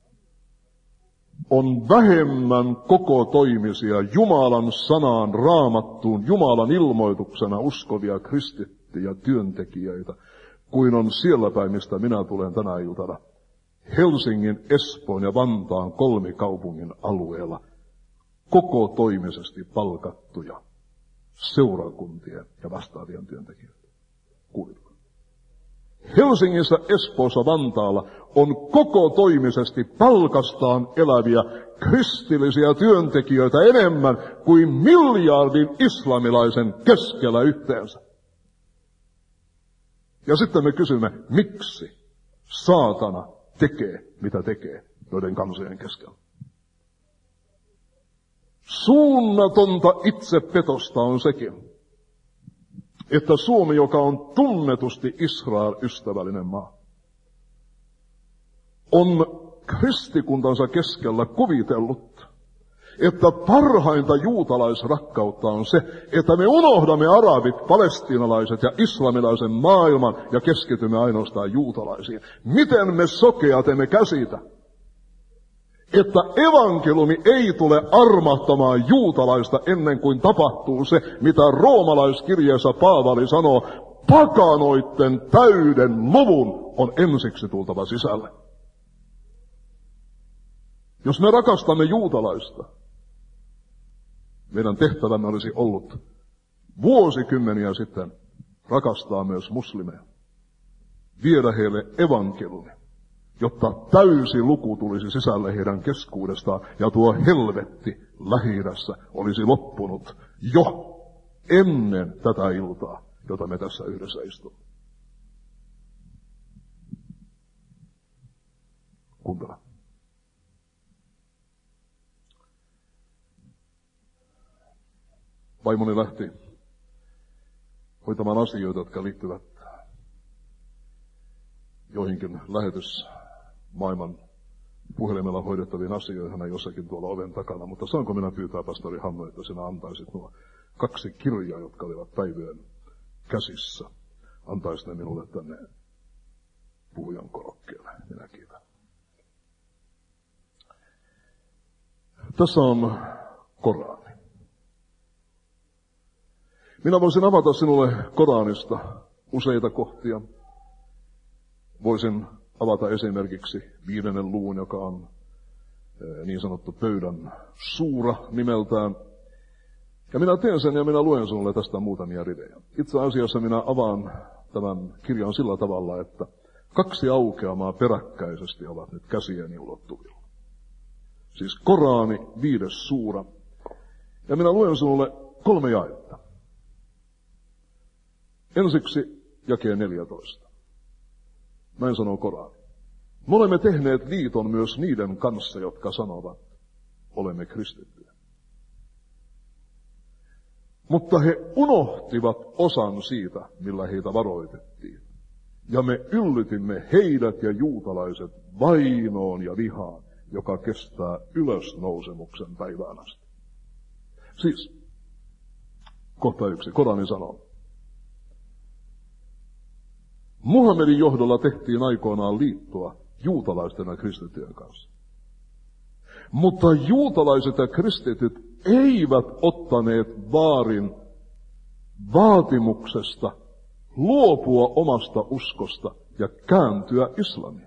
on vähemmän koko toimisia Jumalan sanaan, raamattuun, Jumalan ilmoituksena uskovia kristittyjä työntekijöitä, kuin on siellä päin, mistä minä tulen tänä iltana, Helsingin, Espoon ja Vantaan 3 kaupungin alueella koko toimisesti palkattuja seurakuntien ja vastaavien työntekijöitä. Kuulitko? Helsingissä, Espoossa, Vantaalla on koko toimisesti palkastaan eläviä kristillisiä työntekijöitä enemmän kuin 1 miljardin islamilaisen keskellä yhteensä. Ja sitten me kysymme, miksi saatana tekee, mitä tekee noiden kansojen keskellä. Suunnatonta itsepetosta on sekin, että Suomi, joka on tunnetusti Israel-ystävällinen maa, on kristikuntansa keskellä kuvitellut, että parhainta juutalaisrakkautta on se, että me unohdamme arabit, palestiinalaiset ja islamilaisen maailman ja keskitymme ainoastaan juutalaisiin. Miten me sokeat emme käsitä, että evankeliumi ei tule armahtamaan juutalaista ennen kuin tapahtuu se, mitä roomalaiskirjeessä Paavali sanoo, pakanoitten täyden luvun on ensiksi tultava sisälle. Jos me rakastamme juutalaista, meidän tehtävämme olisi ollut vuosikymmeniä sitten rakastaa myös muslimeja. viedä heille evankeliumi, jotta täysi luku tulisi sisälle heidän keskuudestaan ja tuo helvetti Lähi-idässä olisi loppunut jo ennen tätä iltaa, jota me tässä yhdessä istumme. Kuuntele. Vaimoni lähti hoitamaan asioita, jotka liittyvät joihinkin lähetysmaailman puhelimella hoidettaviin asioihin. Hän on jossakin tuolla oven takana, mutta saanko minä pyytää pastori Hannu, että sinä antaisit nuo 2 kirjaa, jotka olivat Päivien käsissä. Antaisit ne minulle tänne puhujan korokkeelle. Minä kiitän. Tässä on Korani. Minä voisin avata sinulle Koranista useita kohtia. Voisin avata esimerkiksi 5. luvun, joka on niin sanottu pöydän suura nimeltään. Ja minä teen sen ja minä luen sinulle tästä muutamia rivejä. Itse asiassa minä avaan tämän kirjan sillä tavalla, että 2 aukeamaa peräkkäisesti ovat nyt käsieni ulottuvilla. Siis Korani, 5. suura. Ja minä luen sinulle 3 jaetta. Ensiksi jakeen 14. Näin sanoo Korani. Me olemme tehneet liiton myös niiden kanssa, jotka sanovat, olemme kristittyjä. Mutta he unohtivat osan siitä, millä heitä varoitettiin. Ja me yllytimme heidät ja juutalaiset vainoon ja vihaan, joka kestää ylösnousemuksen päivään asti. Siis, kohta 1, Korani sanoo. Muhammedin johdolla tehtiin aikoinaan liittoa juutalaisten ja kristittyjen kanssa. Mutta juutalaiset ja kristityt eivät ottaneet vaarin vaatimuksesta luopua omasta uskosta ja kääntyä islamiin.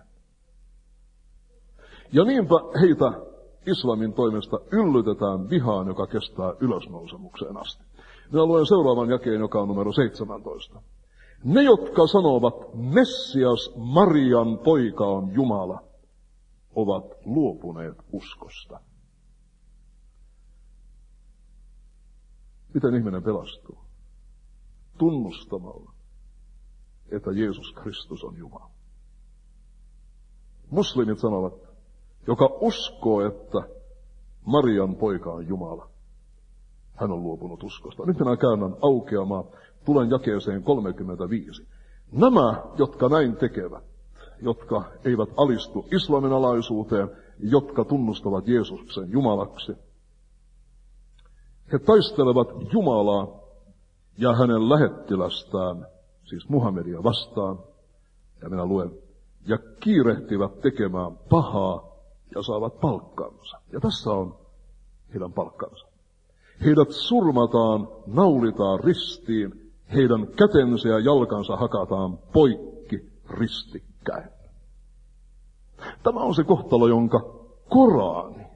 Ja niinpä heitä islamin toimesta yllytetään vihaan, joka kestää ylösnousemukseen asti. Minä luen seuraavan jakeen, joka on numero 17. Ne, jotka sanovat, Messias Marian poika on Jumala, ovat luopuneet uskosta. Miten ihminen pelastuu? Tunnustamalla, että Jeesus Kristus on Jumala. Muslimit sanovat, joka uskoo, että Marian poika on Jumala, hän on luopunut uskosta. Nyt minä käännän aukeamaan. Tulen jakeeseen 35. Nämä, jotka näin tekevät, jotka eivät alistu islamin alaisuuteen, jotka tunnustavat Jeesuksen Jumalaksi, he taistelevat Jumalaa ja hänen lähettilästään, siis Muhammedia vastaan, ja minä luen, ja kiirehtivät tekemään pahaa ja saavat palkkansa. Ja tässä on heidän palkkansa. Heidät surmataan, naulitaan ristiin, heidän kätensä ja jalkansa hakataan poikki ristikkäin. Tämä on se kohtalo, jonka Korani,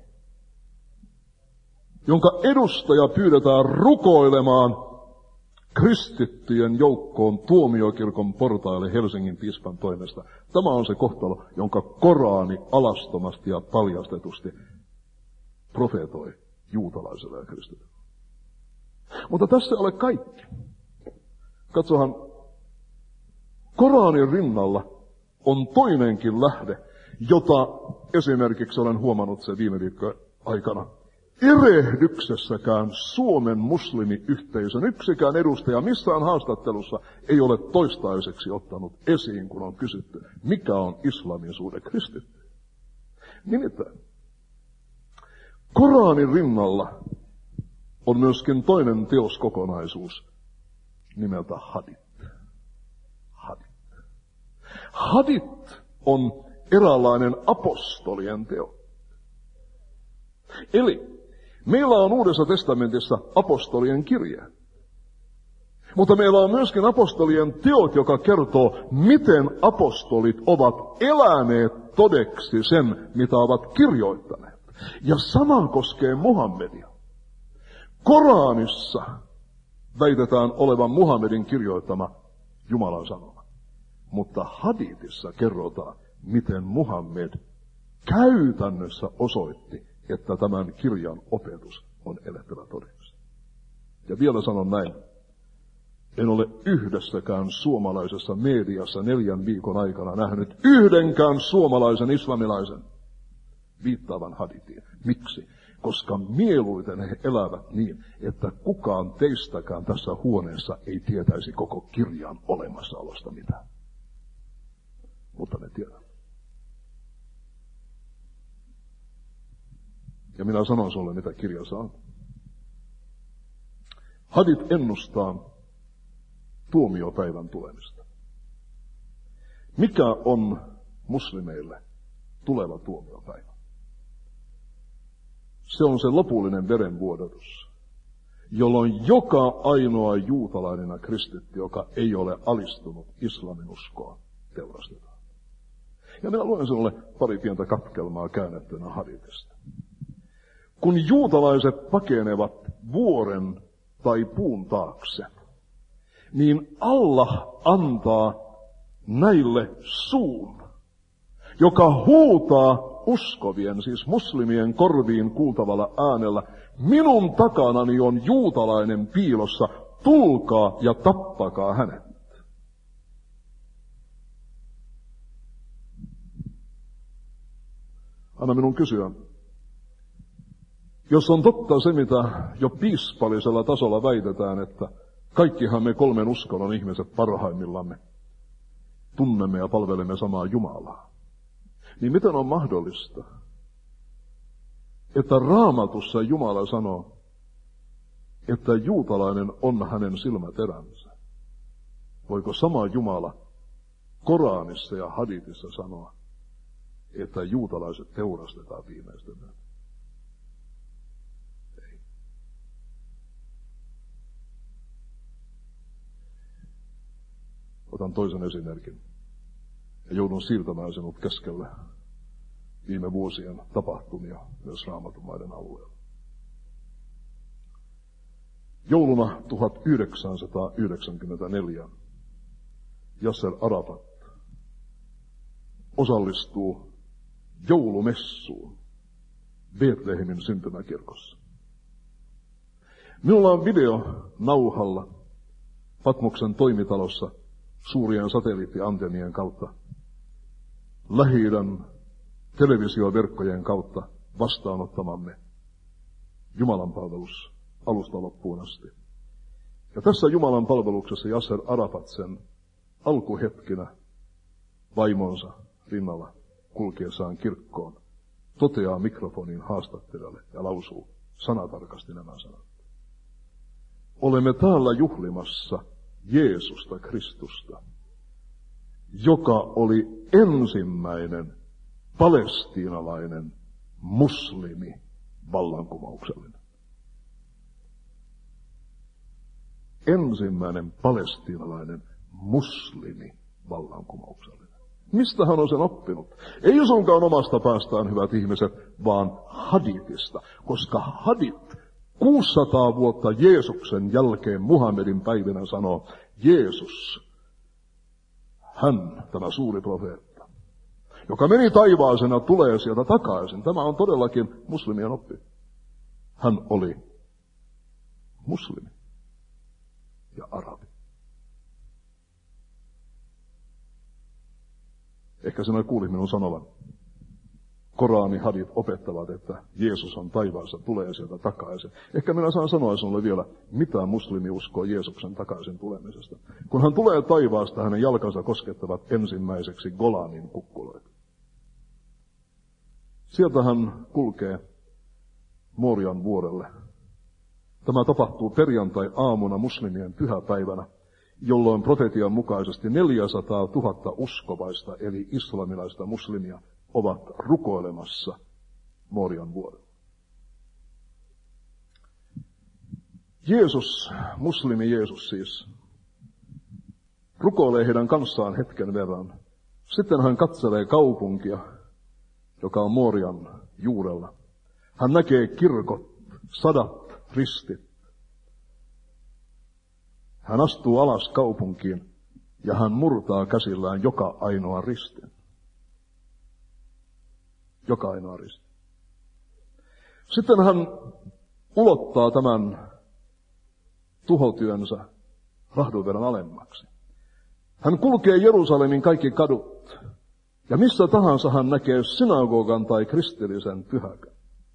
jonka edustaja pyydetään rukoilemaan kristittyjen joukkoon tuomiokirkon portaille Helsingin piispan toimesta. Tämä on se kohtalo, jonka Korani alastomasti ja paljastetusti profeetoi juutalaiselle ja kristitylle. Mutta tässä ei ole kaikki. Katsohan, Koranin rinnalla on toinenkin lähde, jota esimerkiksi olen huomannut sen viime viikon aikana. Erehdyksessäkään Suomen muslimiyhteisön yksikään edustaja missään haastattelussa ei ole toistaiseksi ottanut esiin, kun on kysytty, mikä on islamin suhde kristittyyn. Nimittäin, Koranin rinnalla on myöskin toinen teoskokonaisuus nimeltä Hadith. Hadith on eräänlainen apostolien teo. Eli meillä on Uudessa testamentissa apostolien kirje. Mutta meillä on myöskin apostolien teot, joka kertoo, miten apostolit ovat eläneet todeksi sen, mitä ovat kirjoittaneet. Ja sama koskee Muhammedia. Koranissa väitetään olevan Muhammedin kirjoittama Jumalan sanoma. Mutta haditissa kerrotaan, miten Muhammed käytännössä osoitti, että tämän kirjan opetus on elettävä todeksi. Ja vielä sanon näin. En ole yhdessäkään suomalaisessa mediassa 4 viikon aikana nähnyt yhdenkään suomalaisen islamilaisen viittaavan haditiin. Miksi? Koska mieluiten he elävät niin, että kukaan teistäkään tässä huoneessa ei tietäisi koko kirjan olemassaolosta mitään. Mutta me tiedämme. Ja minä sanon sulle, mitä kirjassa on. Hadit ennustaa tuomiopäivän tulemista. Mikä on muslimeille tuleva tuomiopäivä? Se on se lopullinen verenvuodatus, jolloin joka ainoa juutalainen ja kristitty, joka ei ole alistunut islamin uskoon, teurastetaan. Ja minä luen sinulle pari pientä katkelmaa käännettynä haditista. Kun juutalaiset pakenevat vuoren tai puun taakse, niin Allah antaa näille suun, joka huutaa uskovien, siis muslimien korviin kuultavalla äänellä, minun takanani on juutalainen piilossa, tulkaa ja tappakaa hänet. Anna minun kysyä. Jos on totta se, mitä jo piispallisella tasolla väitetään, että kaikkihan me 3 uskonnon ihmiset parhaimmillamme tunnemme ja palvelemme samaa Jumalaa, niin miten on mahdollista, että Raamatussa Jumala sanoo, että juutalainen on hänen silmäteränsä? Voiko sama Jumala Koranissa ja haditissa sanoa, että juutalaiset teurastetaan viimeisten yön? Ei. Otan toisen esimerkin ja joudun siirtämään sinut keskelle viime vuosien tapahtumia myös Raamatun maiden alueella. Jouluna 1994 Yasser Arafat osallistuu joulumessuun Betlehemin syntymäkirkossa. Minulla on video nauhalla Patmoksen toimitalossa suurien satelliittiantennien kautta, Lähi-idän televisioverkkojen kautta vastaanottamamme Jumalan palvelus alusta loppuun asti. Ja tässä Jumalan palveluksessa Yasser Arafat sen alkuhetkinä vaimonsa rinnalla kulkiessaan kirkkoon toteaa mikrofonin haastattelijalle ja lausuu sanatarkasti nämä sanat. Olemme täällä juhlimassa Jeesusta Kristusta, joka oli ensimmäinen palestiinalainen muslimi vallankumouksellinen. Ensimmäinen palestiinalainen muslimi vallankumouksellinen. Mistä hän on sen oppinut? Ei suinkaan omasta päästään, hyvät ihmiset, vaan haditista, koska hadit 600 vuotta Jeesuksen jälkeen Muhammedin päivinä sanoo, Jeesus, hän, tämä suuri profeetta, joka meni taivaaseen ja tulee sieltä takaisin. Tämä on todellakin muslimien oppi. Hän oli muslimi ja arabi. Ehkä sinä kuulit minun sanovan. Korani hadit opettavat, että Jeesus on taivaassa, tulee sieltä takaisin. Ehkä minä saan sanoa sinulle vielä, mitä muslimi uskoo Jeesuksen takaisin tulemisesta. Kun hän tulee taivaasta, hänen jalkansa koskettavat ensimmäiseksi Golanin kukkuloita. Sieltä hän kulkee Morian vuorelle. Tämä tapahtuu perjantai-aamuna muslimien pyhäpäivänä, jolloin profetian mukaisesti 400 000 uskovaista eli islamilaista muslimia ovat rukoilemassa Morian vuorella. Jeesus, muslimi Jeesus siis, rukoilee heidän kanssaan hetken verran. Sitten hän katselee kaupunkia, joka on Morian juurella. Hän näkee kirkot, 100 ristit. Hän astuu alas kaupunkiin ja hän murtaa käsillään joka ainoa ristin. Joka ainoa risti. Sitten hän ulottaa tämän tuhotyönsä rahdunvedon alemmaksi. Hän kulkee Jerusalemin kaikki kadut, ja missä tahansa hän näkee synagogan tai kristillisen pyhäkön.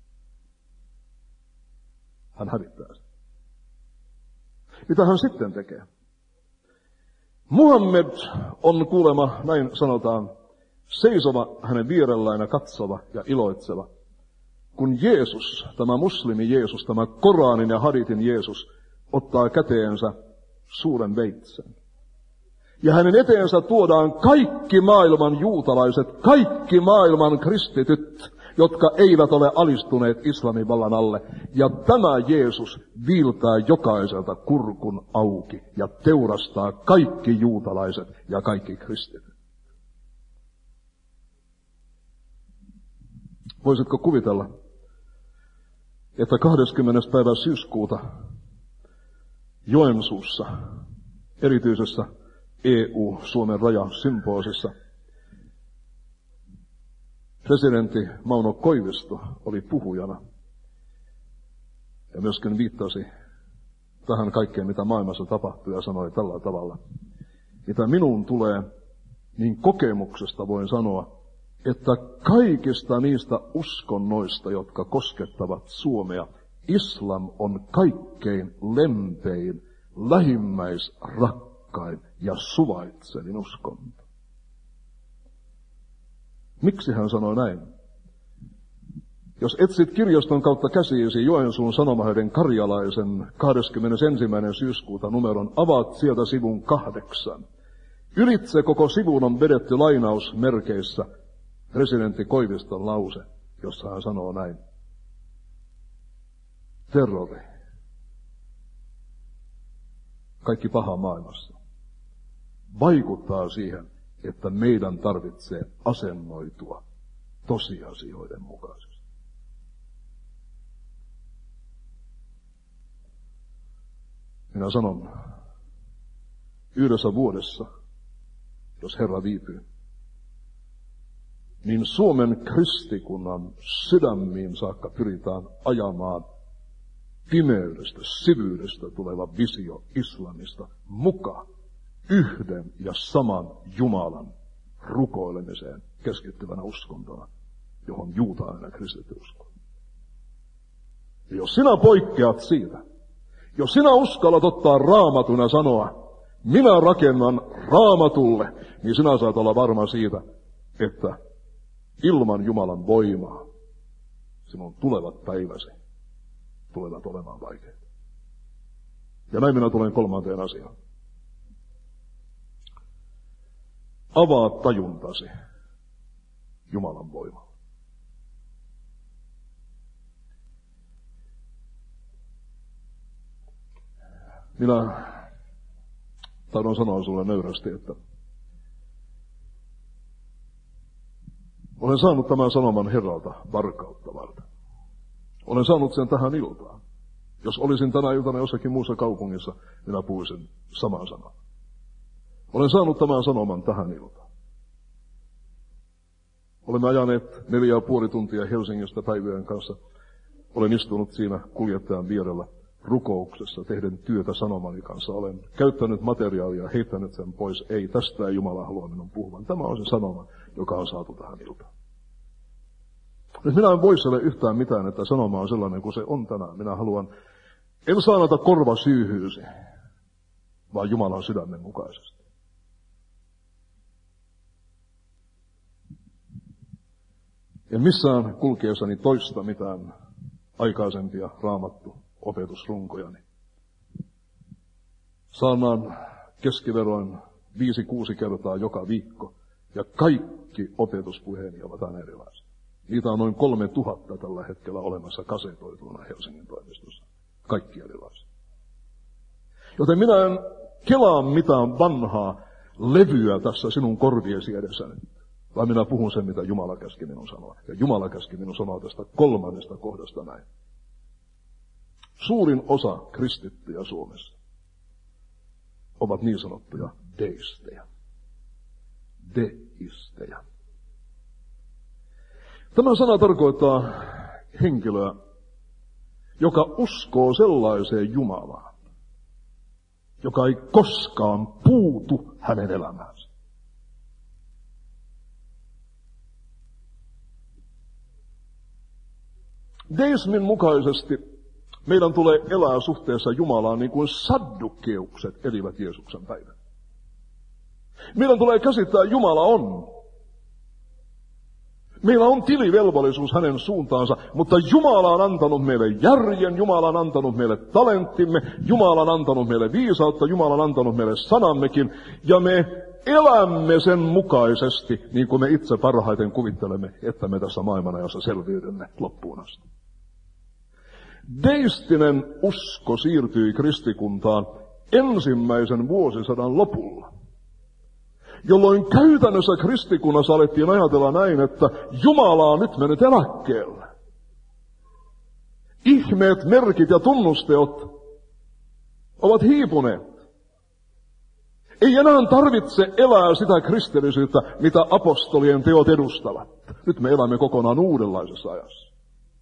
Hän hävittää sen. Mitä hän sitten tekee? Muhammed on kuulemma, näin sanotaan, seisova hänen vierellään ja katsova ja iloitseva. Kun Jeesus, tämä muslimi Jeesus, tämä Koranin ja haditin Jeesus, ottaa käteensä suuren veitsen. Ja hänen eteensä tuodaan kaikki maailman juutalaiset, kaikki maailman kristityt, jotka eivät ole alistuneet islamin vallan alle. Ja tämä Jeesus viiltää jokaiselta kurkun auki ja teurastaa kaikki juutalaiset ja kaikki kristityt. Voisitko kuvitella, että 20. päivä syyskuuta Joensuussa, erityisessä EU-Suomen rajasympoosissa, presidentti Mauno Koivisto oli puhujana ja myöskin viittasi tähän kaikkeen, mitä maailmassa tapahtuu, ja sanoi tällä tavalla: mitä minuun tulee, niin kokemuksesta voin sanoa, että kaikista niistä uskonnoista, jotka koskettavat Suomea, islam on kaikkein lempein, lähimmäisrakkain ja suvaitselin uskonto. Miksi hän sanoi näin? Jos etsit kirjaston kautta käsiisi Joensuun Sanomahden Karjalaisen 21. syyskuuta numeron, avaat sieltä sivun 8. Ylitse koko sivun on vedetty lainausmerkeissä presidentti Koiviston lause, jossa hän sanoo näin: terrori, kaikki paha maailmassa, vaikuttaa siihen, että meidän tarvitsee asennoitua tosiasioiden mukaisesti. Minä sanon, yhdessä vuodessa, jos Herra viipyy, niin Suomen kristikunnan sydämiin saakka pyritään ajamaan pimeydestä, syvyydestä tuleva visio islamista mukaan yhden ja saman Jumalan rukoilemiseen keskittyvänä uskontona, johon juutalainen ja kristitty uskoo. Ja jos sinä poikkeat siitä, jos sinä uskallat ottaa Raamatun ja sanoa, minä rakennan Raamatulle, niin sinä saat olla varma siitä, että ilman Jumalan voimaa sinun tulevat päiväsi tulevat olemaan vaikeita. Ja näin minä tulen 3. asiaan. Avaa tajuntasi Jumalan voimalla. Minä tahdon sanoa sulle nöyrästi, että olen saanut tämän sanoman Herralta varkautta varten. Olen saanut sen tähän iltaan. Jos olisin tänä iltana jossakin muussa kaupungissa, minä puhuisin saman sanan. Olen saanut tämän sanoman tähän iltaan. Olemme ajaneet 4,5 tuntia Helsingistä Päivyjen kanssa. Olen istunut siinä kuljettajan vierellä rukouksessa, tehden työtä sanomani kanssa. Olen käyttänyt materiaalia, heittänyt sen pois. Ei, tästä ei Jumala halua minun puhuvan. Tämä on se sanoma, joka on saatu tähän iltaan. Nyt minä en voi sille yhtään mitään, että sanoma on sellainen kuin se on tänään. Minä haluan, en saanata korva syyhyysi, vaan Jumalan sydämen mukaisesti. En missään kulkiessani toista mitään aikaisempia raamattu-opetusrunkojani. Saanaan keskiveroin 5-6 kertaa joka viikko, ja kaikki opetuspuheeni ovat aina erilaisia. Niitä on noin 3000 tällä hetkellä olemassa kasetoituina Helsingin toimistossa. Kaikki erilaisia. Joten minä en kelaa mitään vanhaa levyä tässä sinun korviesi edessäni, vaan minä puhun sen, mitä Jumala käski minun sanoa. Ja Jumala käski minun sanoa tästä 3. kohdasta näin. Suurin osa kristittyjä Suomessa ovat niin sanottuja deistejä. Deistejä. Tämä sana tarkoittaa henkilöä, joka uskoo sellaiseen Jumalaan, joka ei koskaan puutu hänen elämäänsä. Deismin mukaisesti meidän tulee elää suhteessa Jumalaan niin kuin saddukkeukset elivät Jeesuksen päivän. Meidän tulee käsittää Jumala on. Meillä on tilivelvollisuus hänen suuntaansa, mutta Jumala on antanut meille järjen, Jumala on antanut meille talenttimme, Jumala on antanut meille viisautta, Jumala on antanut meille sanammekin, ja me elämme sen mukaisesti, niin kuin me itse parhaiten kuvittelemme, että me tässä maailmanajassa selviydymme loppuun asti. Deistinen usko siirtyi kristikuntaan ensimmäisen vuosisadan lopulla, jolloin käytännössä kristikunnassa alettiin ajatella näin, että Jumala on nyt mennyt eläkkeelle. Ihmeet, merkit ja tunnusteot ovat hiipuneet. Ei enää tarvitse elää sitä kristillisyyttä, mitä apostolien teot edustavat. Nyt me elämme kokonaan uudenlaisessa ajassa.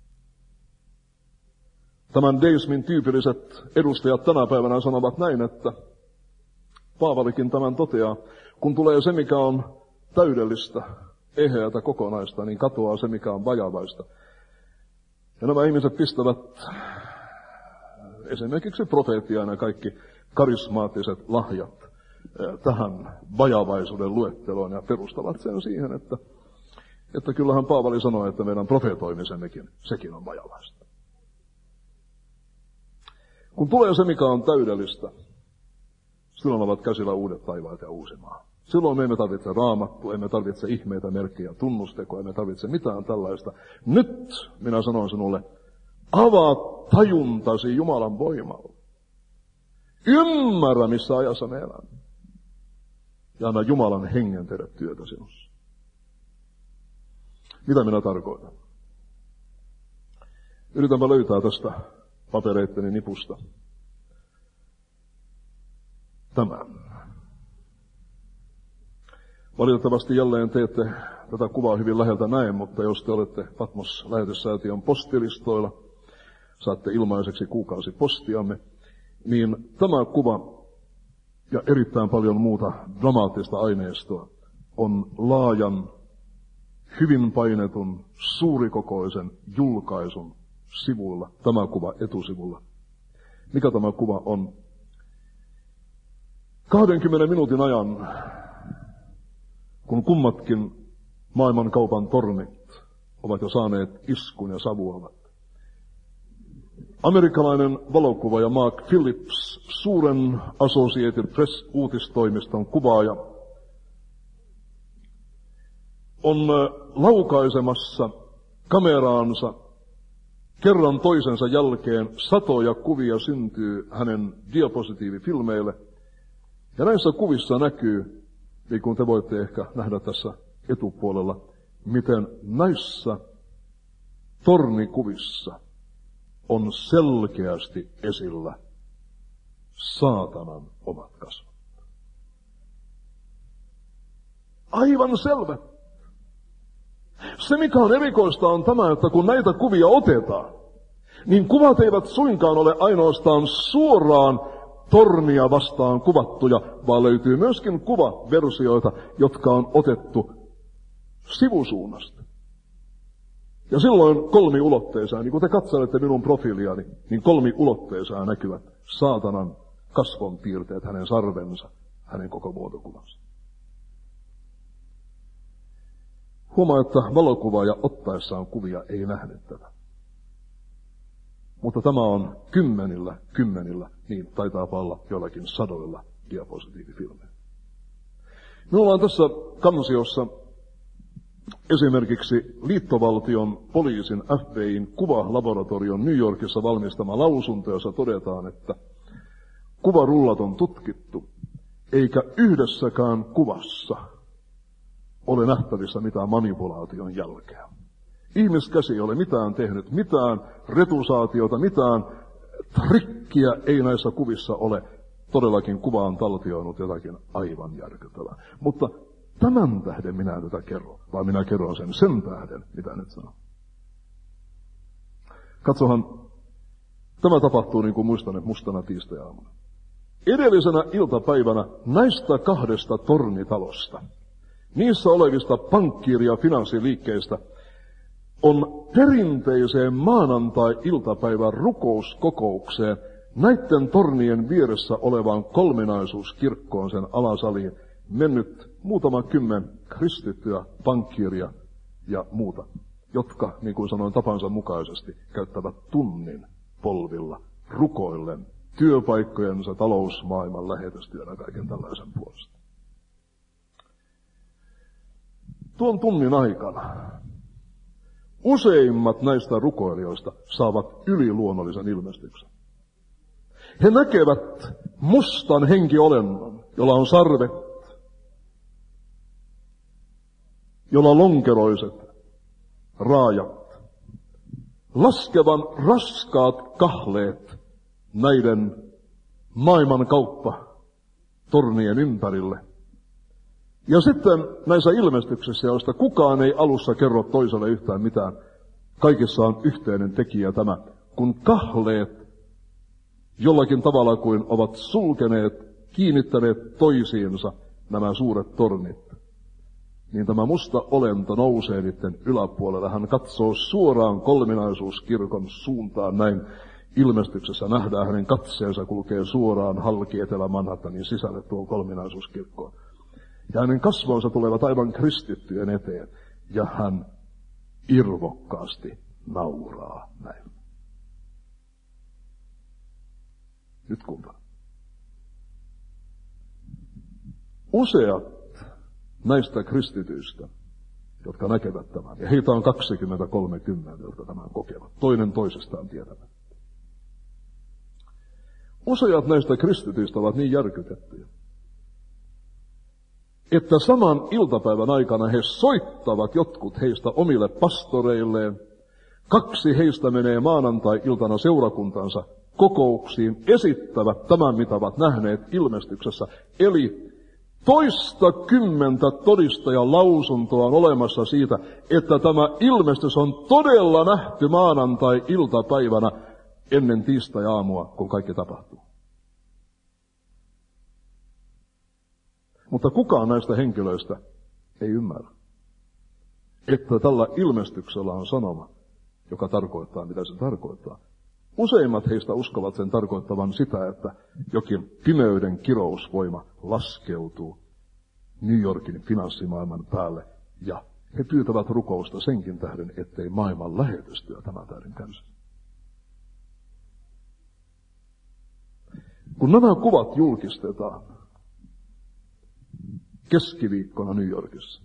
Tämän deismin tyypilliset edustajat tänä päivänä sanovat näin, että Paavalikin tämän toteaa, kun tulee se, mikä on täydellistä, eheätä, kokonaista, niin katoaa se, mikä on vajavaista. Ja nämä ihmiset pistävät esimerkiksi profeetiaan ja kaikki karismaattiset lahjat tähän vajavaisuuden luetteloon ja perustavat sen siihen, että kyllähän Paavali sanoi, että meidän profeetoimisemmekin, sekin on vajavaista. Kun tulee se, mikä on täydellistä, silloin ovat käsillä uudet taivaat ja uusi maa. Silloin me emme tarvitse raamattua, emme tarvitse ihmeitä, merkkejä, tunnustekoa, emme tarvitse mitään tällaista. Nyt minä sanon sinulle, avaa tajuntasi Jumalan voimalla. Ymmärrä, missä ajassa me elämme. Ja anna Jumalan hengen tehdä työtä sinussa. Mitä minä tarkoitan? Yritänpä löytää tästä papereitteni nipusta tämän. Valitettavasti jälleen teette tätä kuvaa hyvin läheltä näin, mutta jos te olette Patmos-lähetyssäätiön postilistoilla, saatte ilmaiseksi kuukausipostiamme, niin tämä kuva ja erittäin paljon muuta dramaattista aineistoa on laajan, hyvin painetun, suurikokoisen julkaisun sivuilla, tämä kuva etusivulla. Mikä tämä kuva on? 20 minuutin ajan, kun kummatkin maailmankaupan tornit ovat jo saaneet iskun ja savuavat. Amerikkalainen valokuvaaja Mark Phillips, suuren Associated Press-uutistoimiston kuvaaja, on laukaisemassa kameraansa kerran toisensa jälkeen. Satoja kuvia syntyy hänen diapositiivifilmeille. Ja näissä kuvissa näkyy, niin kuin te voitte ehkä nähdä tässä etupuolella, miten näissä tornikuvissa on selkeästi esillä saatanan omat kasvot. Aivan selvä. Se, mikä on erikoista, on tämä, että kun näitä kuvia otetaan, niin kuvat eivät suinkaan ole ainoastaan suoraan tornia vastaan kuvattuja, vaan löytyy myöskin kuvaversioita, jotka on otettu sivusuunnasta. Ja silloin kolmiulotteisään, niin kun te katselette minun profiiliani, niin kolmiulotteisään näkyvät saatanan kasvon piirteet, hänen sarvensa, hänen koko muotokuvansa. Huomaa, että valokuvaaja ottaessaan kuvia ei nähnyt tätä. Mutta tämä on kymmenillä, niin taitaa olla joillakin sadoilla diapositiivifilmeillä. Minulla on tässä kansiossa esimerkiksi liittovaltion poliisin FBI:n kuvalaboratorion New Yorkissa valmistama lausunto, jossa todetaan, että kuvarullat on tutkittu, eikä yhdessäkään kuvassa ole nähtävissä mitään manipulaation jälkeä. Ihmiskäsi ei ole mitään tehnyt, mitään retusaatiota, mitään trikkiä ei näissä kuvissa ole. todellakin kuva on taltioinut jotakin aivan järkyttävää. Mutta tämän tähden minä tätä kerron, vaan minä kerron sen tähden, mitä nyt sanon. Katsohan, tämä tapahtuu niin kuin muistan, että mustana tiistai-aamuna. Edellisenä iltapäivänä näistä 2 tornitalosta, niissä olevista pankkiiri- ja finanssiliikkeistä, on perinteiseen maanantai-iltapäivän rukouskokoukseen näiden tornien vieressä olevaan kolminaisuuskirkkoon sen alasaliin mennyt muutama 10 kristittyä, pankkiiria ja muuta, jotka, niin kuin sanoin tapansa mukaisesti, käyttävät tunnin polvilla rukoillen työpaikkojensa, talousmaailman lähetystyönä kaiken tällaisen puolesta. Tuon tunnin aikana useimmat näistä rukoilijoista saavat yliluonnollisen ilmestyksen. He näkevät mustan henkiolennon, jolla on sarvet, jolla lonkeroiset raajat, laskevan raskaat kahleet näiden maailman kauppatornien ympärille. Ja sitten näissä ilmestyksissä, joista kukaan ei alussa kerro toiselle yhtään mitään, kaikissa on yhteinen tekijä tämä, kun kahleet jollakin tavalla kuin ovat sulkeneet, kiinnittäneet toisiinsa nämä suuret tornit, niin tämä musta olento nousee niiden yläpuolelle. Hän katsoo suoraan kolminaisuuskirkon suuntaan näin. Ilmestyksessä nähdään hänen katseensa kulkee suoraan halki Etelä-Manhattanin sisälle tuon kolminaisuuskirkkoon. Ja hänen kasvonsa tulevat aivan kristittyjen eteen. Ja hän irvokkaasti nauraa näin. Nyt kuuntele. Useat näistä kristityistä, jotka näkevät tämän, ja heitä on 20-30, jotka tämän kokevat, toinen toisestaan tietävät. Useat näistä kristityistä ovat niin järkytettyjä, että saman iltapäivän aikana he soittavat jotkut heistä omille pastoreilleen. 2 heistä menee maanantai-iltana seurakuntansa kokouksiin, esittävät tämän, mitä ovat nähneet ilmestyksessä. Eli 20 todistajan lausuntoa on olemassa siitä, että tämä ilmestys on todella nähty maanantai-iltapäivänä ennen tiistai-aamua, kun kaikki tapahtuu. Mutta kukaan näistä henkilöistä ei ymmärrä, että tällä ilmestyksellä on sanoma, joka tarkoittaa, mitä se tarkoittaa. Useimmat heistä uskovat sen tarkoittavan sitä, että jokin pimeyden kirousvoima laskeutuu New Yorkin finanssimaailman päälle, ja he pyytävät rukousta senkin tähden, ettei maailman lähetystyö tämän tähden kärsi. Kun nämä kuvat julkistetaan keskiviikkona New Yorkissa,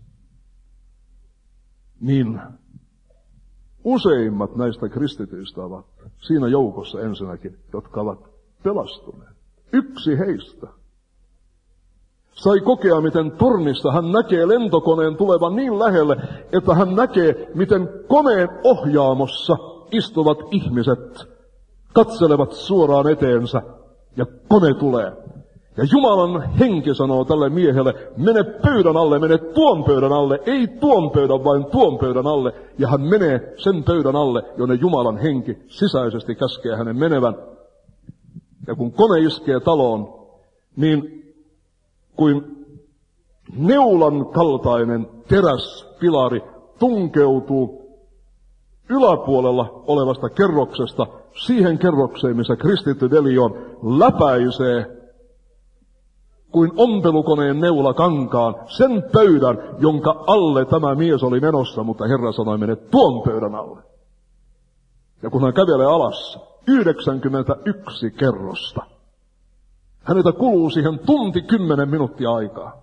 niin useimmat näistä kristityistä ovat siinä joukossa ensinnäkin, jotka ovat pelastuneet. Yksi heistä sai kokea, miten tornista hän näkee lentokoneen tulevan niin lähelle, että hän näkee, miten koneen ohjaamossa istuvat ihmiset katselevat suoraan eteensä, ja kone tulee. Ja Jumalan henki sanoo tälle miehelle, mene pöydän alle, mene tuon pöydän alle, ei tuon pöydän, vaan tuon pöydän alle. Ja hän menee sen pöydän alle, jonne Jumalan henki sisäisesti käskee hänen menevän. Ja kun kone iskee taloon, niin kuin neulan kaltainen teräspilari tunkeutuu yläpuolella olevasta kerroksesta siihen kerrokseen, missä kristitty veli on, läpäisee kuin ompelukoneen neula kankaan sen pöydän, jonka alle tämä mies oli menossa, mutta Herra sanoi, mene tuon pöydän alle. Ja kun hän kävelee alas, 91 kerrosta. Häneltä kuluu siihen tunti 10 minuuttia aikaa.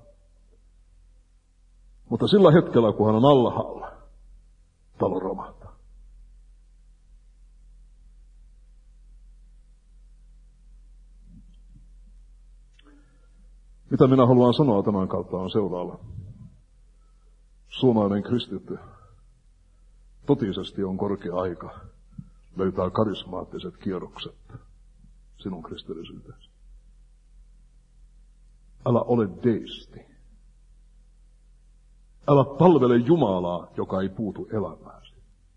Mutta sillä hetkellä, kun hän on alhaalla, talo romahtaa. Mitä minä haluan sanoa tämän kautta on seuraava. Suomalainen kristitty totisesti on korkea aika löytää karismaattiset kierrokset sinun kristillisyyteesi. Älä ole deisti. Älä palvele Jumalaa, joka ei puutu elämääsi.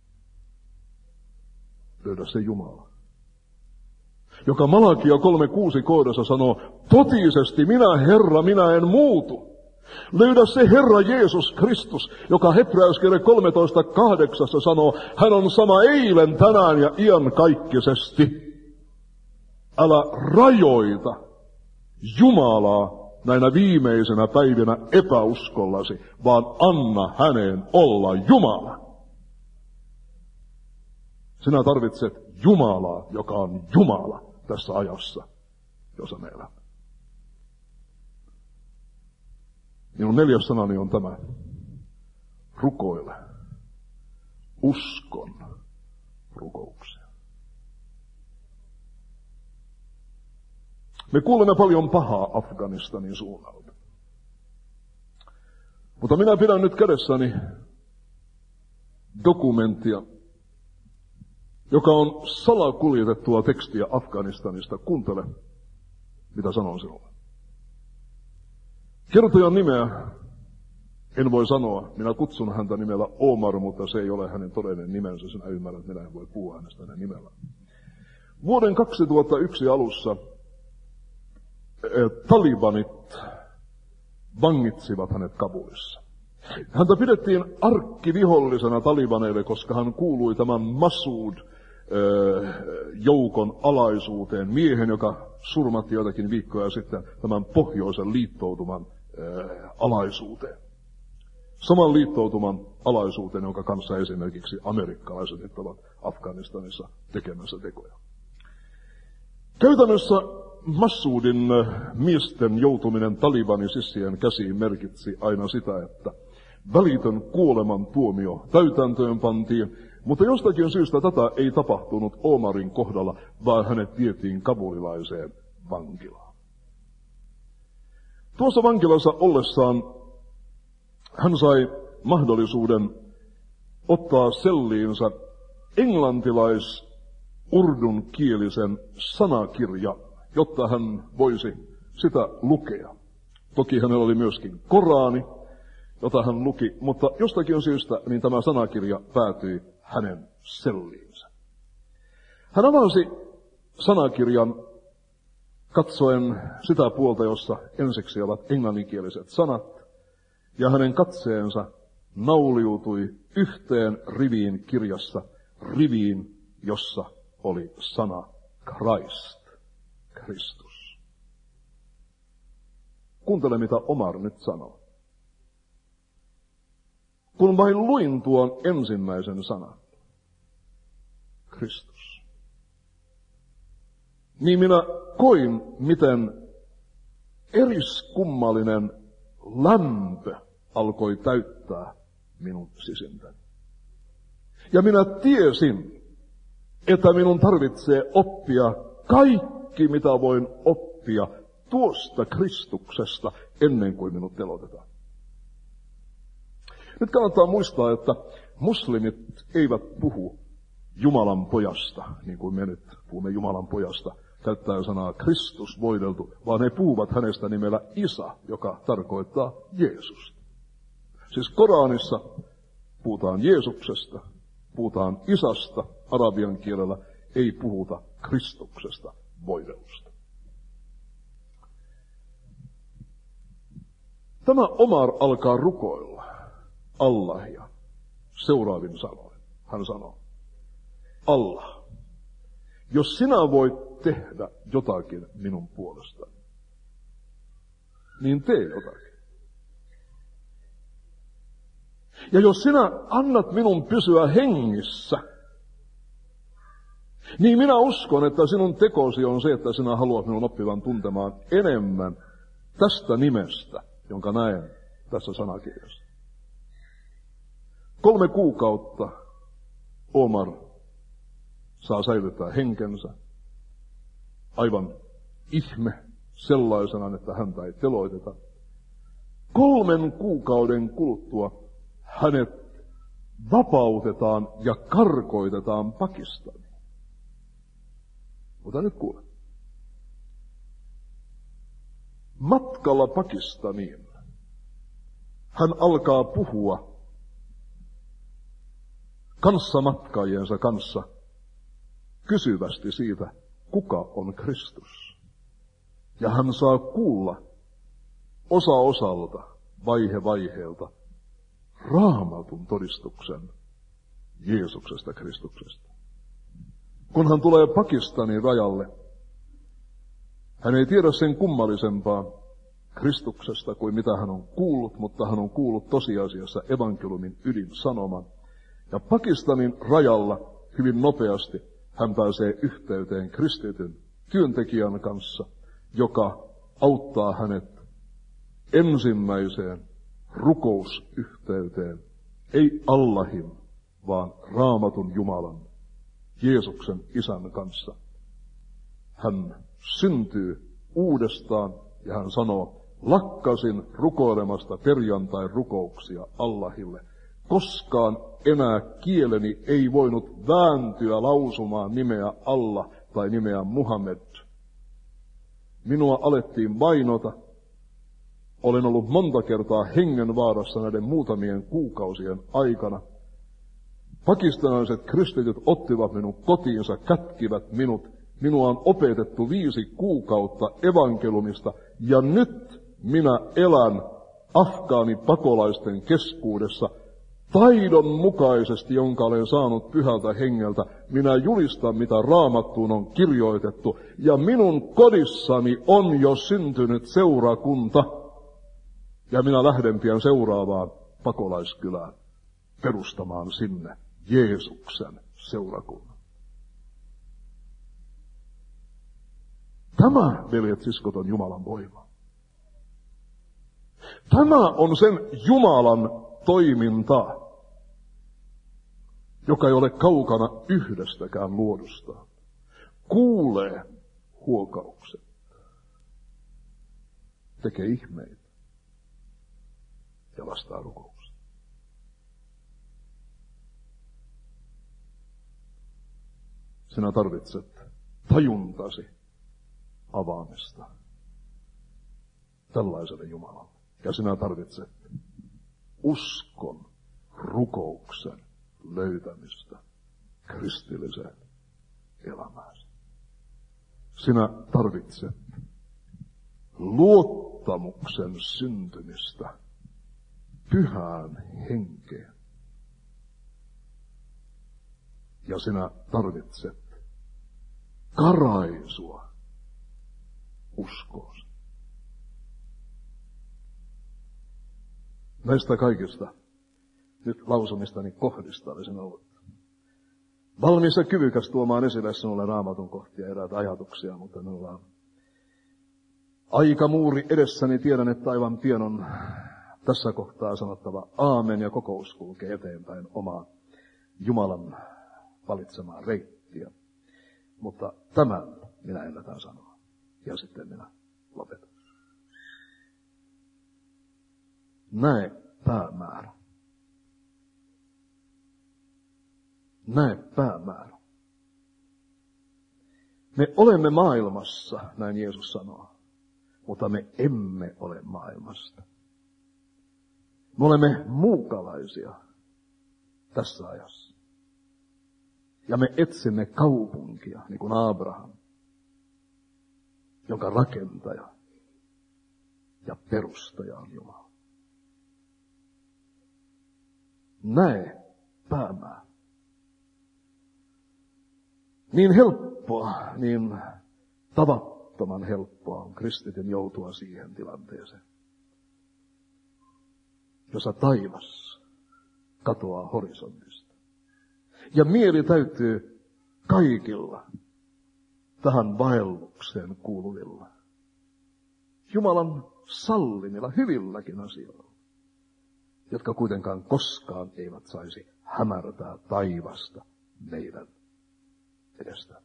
Löydä se Jumala, joka Malakia 3:6 kohdassa sanoo, totisesti minä Herra, minä en muutu. Löydä se Herra Jeesus Kristus, joka Hebreauskirje 13:8 sanoo, hän on sama eilen, tänään ja iankaikkisesti. Älä rajoita Jumalaa näinä viimeisenä päivinä epäuskollasi, vaan anna hänen olla Jumala. Sinä tarvitset Jumalaa, joka on Jumala tässä ajassa, jossa me elämme. Minun 4. sanani on tämä. Rukoile. Uskon rukouksia. Me kuulemme paljon pahaa Afganistanin suunnalta. Mutta minä pidän nyt kädessäni dokumenttia, joka on salakuljetettua tekstiä Afganistanista. Kuuntele, mitä sanon sinulle. Kertojan nimeä en voi sanoa. Minä kutsun häntä nimellä Omar, mutta se ei ole hänen todellinen nimensä. Sinä ymmärrät, että minä en voi puhua hänestä hänen nimellä. Vuoden 2001 alussa talibanit vangitsivat hänet Kabulissa. Häntä pidettiin arkkivihollisena talibaneille, koska hän kuului tämän Massoud-joukon alaisuuteen. Miehen, joka surmatti joitakin viikkoja sitten tämän pohjoisen liittoutuman alaisuuteen. Saman liittoutuman alaisuuteen, jonka kanssa esimerkiksi amerikkalaiset nyt ovat Afganistanissa tekemässä tekoja. Käytännössä Massoudin miesten joutuminen Talibanin sissien käsiin merkitsi aina sitä, että välitön kuolemantuomio täytäntöön pantiin, mutta jostakin syystä tätä ei tapahtunut Omarin kohdalla, vaan hänet vietiin kabulilaiseen vankilaan. Tuossa vankilassa ollessaan hän sai mahdollisuuden ottaa selliinsä englantilais-urdun kielisen sanakirja, jotta hän voisi sitä lukea. Toki hänellä oli myöskin Korani, jota hän luki, mutta jostakin syystä niin tämä sanakirja päätyi hänen selliinsä. Hän avasi sanakirjan katsoen sitä puolta, jossa ensiksi ovat englanninkieliset sanat, ja hänen katseensa nauliutui yhteen riviin kirjassa, riviin, jossa oli sana Christ, Kristus. Kuuntele, mitä Omar nyt sanoo. Kun vain luin tuon ensimmäisen sanan, Kristus, niin minä koin, miten eriskummallinen lämpö alkoi täyttää minun sisintäni. Ja minä tiesin, että minun tarvitsee oppia kaikki, mitä voin oppia tuosta Kristuksesta ennen kuin minut teloitetaan. Nyt kannattaa muistaa, että muslimit eivät puhu Jumalan pojasta, niin kuin me nyt puhumme Jumalan pojasta, käyttää sanaa Kristus voideltu, vaan he puhuvat hänestä nimellä Isa, joka tarkoittaa Jeesusta. Siis Koranissa puhutaan Jeesuksesta, puhutaan Isasta arabian kielellä, ei puhuta Kristuksesta voidelusta. Tämä Omar alkaa rukoilla Allahia seuraavin sanoin. Hän sanoo, Allah, jos sinä voit tehdä jotakin minun puolestani, niin tee jotakin. Ja jos sinä annat minun pysyä hengissä, niin minä uskon, että sinun tekosi on se, että sinä haluat minun oppivan tuntemaan enemmän tästä nimestä, jonka näen tässä sanakirjassa. 3 kuukautta Omar saa säilyttää henkensä. Aivan ihme sellaisenaan, että häntä ei teloiteta. 3 kuukauden kuluttua hänet vapautetaan ja karkoitetaan Pakistaniin. Mutta nyt kuule. Matkalla Pakistaniin hän alkaa puhua kanssamatkajiensa kanssa kysyvästi siitä, kuka on Kristus. Ja hän saa kuulla osa osalta, vaihe vaiheelta, Raamatun todistuksen Jeesuksesta Kristuksesta. Kun hän tulee Pakistanin rajalle, hän ei tiedä sen kummallisempaa Kristuksesta kuin mitä hän on kuullut, mutta hän on kuullut tosiasiassa evankeliumin ydinsanoman. Ja Pakistanin rajalla hyvin nopeasti hän pääsee yhteyteen kristityn työntekijän kanssa, joka auttaa hänet ensimmäiseen rukousyhteyteen, ei Allahin, vaan Raamatun Jumalan, Jeesuksen Isän kanssa. Hän syntyy uudestaan ja hän sanoo, lakkasin rukoilemasta perjantai-rukouksia Allahille. Koskaan enää kieleni ei voinut vääntyä lausumaan nimeä Allah tai nimeä Muhammed. Minua alettiin vainota. Olen ollut monta kertaa hengenvaarassa näiden muutamien kuukausien aikana. Pakistanilaiset kristityt ottivat minut kotiinsa, kätkivät minut. Minua on opetettu 5 kuukautta evankeliumista ja nyt minä elän afgaanipakolaisten keskuudessa taidon mukaisesti, jonka olen saanut Pyhältä Hengeltä. Minä julistan, mitä Raamattuun on kirjoitettu, ja minun kodissani on jo syntynyt seurakunta, ja minä lähden pian seuraavaan pakolaiskylään perustamaan sinne Jeesuksen seurakunnan. Tämä, veljet siskot, on Jumalan voima. Tämä on sen Jumalan toimintaa, joka ei ole kaukana yhdestäkään luodustaan. Kuulee huokaukset, tekee ihmeitä ja vastaa rukouksia. Sinä tarvitset tajuntasi avaamista tällaiselle Jumalalle. Ja sinä tarvitset uskon, rukouksen löytämistä kristilliseen elämääsi. Sinä tarvitset luottamuksen syntymistä Pyhään Henkeen. Ja sinä tarvitset karaisua uskoosi. Näistä kaikista nyt lausumistani kohdista olisin ollut valmis ja kyvykäs tuomaan esille sinulle Raamatun kohtia, eräitä ajatuksia, mutta minulla on aikamuuri edessäni. Tiedän, että aivan pian on tässä kohtaa sanottava aamen ja kokous kulkee eteenpäin omaa Jumalan valitsemaa reittiä. Mutta tämän minä ennätän sanoa ja sitten minä lopetan. Näe päämäärä. Näe päämäärä. Me olemme maailmassa, näin Jeesus sanoo, mutta me emme ole maailmasta. Me olemme muukalaisia tässä ajassa. Ja me etsimme kaupunkia, niin kuin Abraham, jonka rakentaja ja perustaja on Jumala. Näe päämäärä. Niin helppoa, niin tavattoman helppoa on kristityn joutua siihen tilanteeseen, jossa taivas katoaa horisontista. Ja mieli täytyy kaikilla tähän vaellukseen kuuluvilla, Jumalan sallimilla, hyvilläkin asioilla, jotka kuitenkaan koskaan eivät saisi hämärtää taivasta meidän edestä.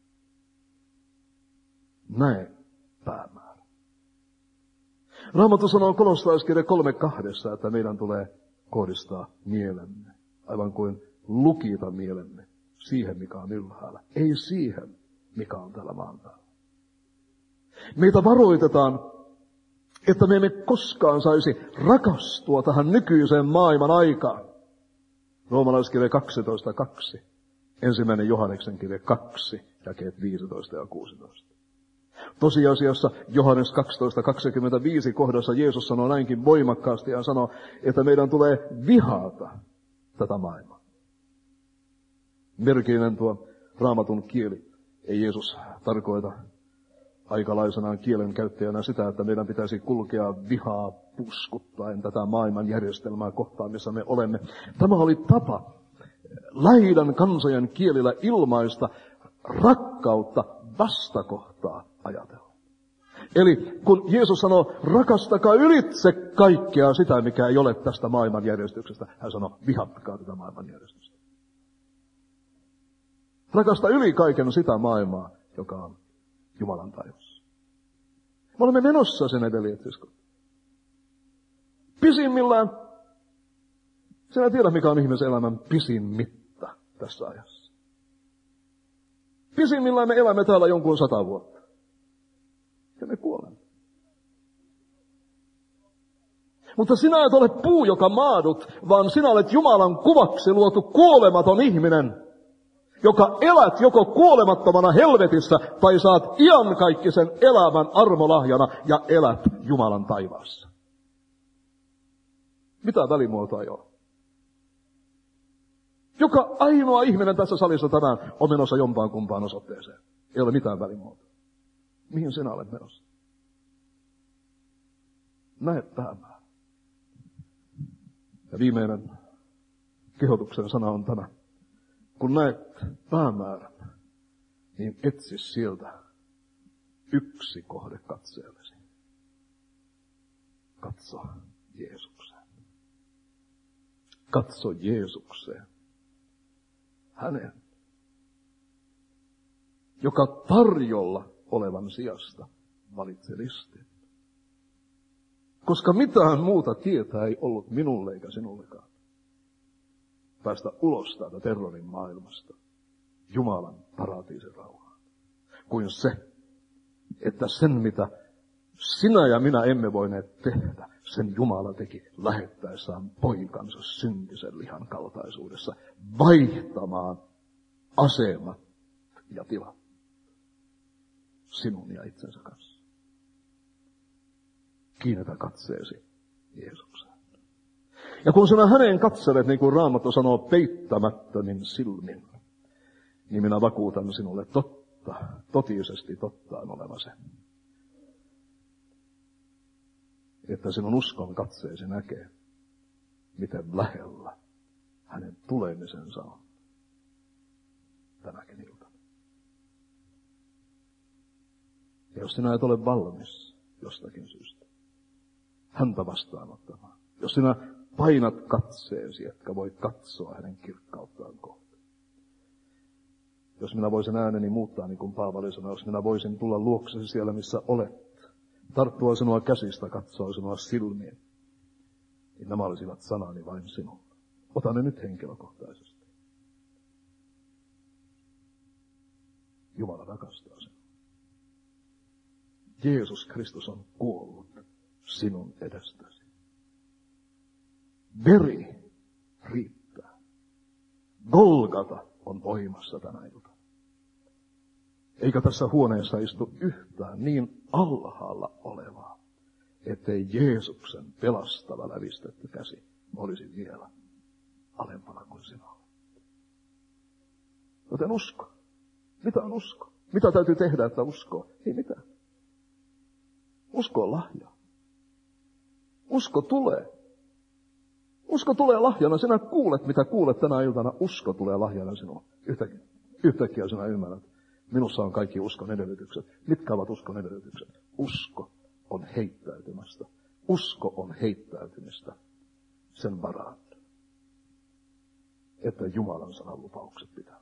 Näe päämäärä. Raamattu sanoo Kolossalaiskirja 3:2, että meidän tulee kohdistaa mielemme, aivan kuin lukita mielemme siihen, mikä on ylhäällä, ei siihen, mikä on täällä maan päällä. Meitä varoitetaan että me emme koskaan saisi rakastua tähän nykyiseen maailman aikaan. Roomalaiskirje 12:2. 1. Johanneksen kirje 2, jakeet 15 ja 16. Tosiasiassa Johannes 12:25 kohdassa Jeesus sanoo näinkin voimakkaasti ja sanoo, että meidän tulee vihata tätä maailmaa. Merkillinen tuo Raamatun kieli. Ei Jeesus tarkoita aikalaisenaan kielen käyttäjänä sitä, että meidän pitäisi kulkea vihaa puskuttaen tätä maailman järjestelmää kohtaan, missä me olemme. Tämä oli tapa Lähi-idän kansojen kielillä ilmaista rakkautta vastakohtaa ajatella. Eli kun Jeesus sanoo, rakastakaa ylitse kaikkea sitä, mikä ei ole tästä maailman järjestyksestä, hän sanoo, vihatkaa tätä maailman järjestystä. Rakasta yli kaiken sitä maailmaa, joka on Jumalan taivassa. Me olemme menossa sinne, veljet, siskot. Pisimmillään, sinä tiedät, mikä on ihmisen elämän pisin mitta tässä ajassa. Pisimmillään me elämme täällä jonkun 100 vuotta. Ja me kuolemme. Mutta sinä et ole puu, joka maadut, vaan sinä olet Jumalan kuvaksi luotu kuolematon ihminen, joka elät joko kuolemattomana helvetissä tai saat iankaikkisen elämän armolahjana ja elät Jumalan taivaassa. Mitä välimuotoa ei ole? Joka ainoa ihminen tässä salissa tänään on menossa jompaan kumpaan osoitteeseen. Ei ole mitään välimuotoa. Mihin sinä olet menossa? Näe päämäärä. Ja viimeinen kehotuksen sana on tämä. Kun näet päämäärän, niin etsi sieltä yksi kohde katseellesi. Katso Jeesukseen. Katso Jeesukseen. Hänen, joka tarjolla olevan sijasta valitse ristin. Koska mitään muuta tietä ei ollut minulle eikä sinullekaan. Päästä ulos täältä terrorin maailmasta, Jumalan paratiisin rauhaan, kuin se, että sen mitä sinä ja minä emme voineet tehdä, sen Jumala teki lähettäessään poikansa syntisen lihan kaltaisuudessa vaihtamaan asemat ja tilat sinun ja itsensä kanssa. Kiinnitä katseesi Jeesukseen. Ja kun sinä häneen katselet, niin kuin Raamattu sanoo, peittämättömin silmin, niin minä vakuutan sinulle totta, totisesti totta on oleva se, että sinun uskon katseesi näkee, miten lähellä hänen tulemisensa on tänäkin iltana. Ja jos sinä et ole valmis jostakin syystä häntä vastaanottamaan, jos sinä painat katseesi, etkä voi katsoa hänen kirkkauttaan kohtaan. Jos minä voisin ääneni muuttaa, niin kuin Paavali sanoi, jos minä voisin tulla luoksesi siellä, missä olet, tarttua sinua käsistä, katsoa sinua silmiin, niin nämä olisivat sanani vain sinulle. Ota ne nyt henkilökohtaisesti. Jumala rakastaa sinua. Jeesus Kristus on kuollut sinun edestäsi. Veri riittää. Golgata on voimassa tänä iltana. Eikä tässä huoneessa istu yhtään niin alhaalla olevaa, ettei Jeesuksen pelastava lävistetty käsi olisi vielä alempana kuin sinua. Joten usko. Mitä on usko? Mitä täytyy tehdä, että uskoo? Ei mitään. Usko on lahja. Usko tulee. Usko tulee lahjana. Sinä kuulet, mitä kuulet tänä iltana. Usko tulee lahjana sinulle. Yhtäkkiä sinä ymmärrät. Minussa on kaikki uskon edellytykset. Mitkä ovat uskon edellytykset? Usko on heittäytymästä. Usko on heittäytymistä sen varaan, että Jumalan sanan lupaukset pitävät.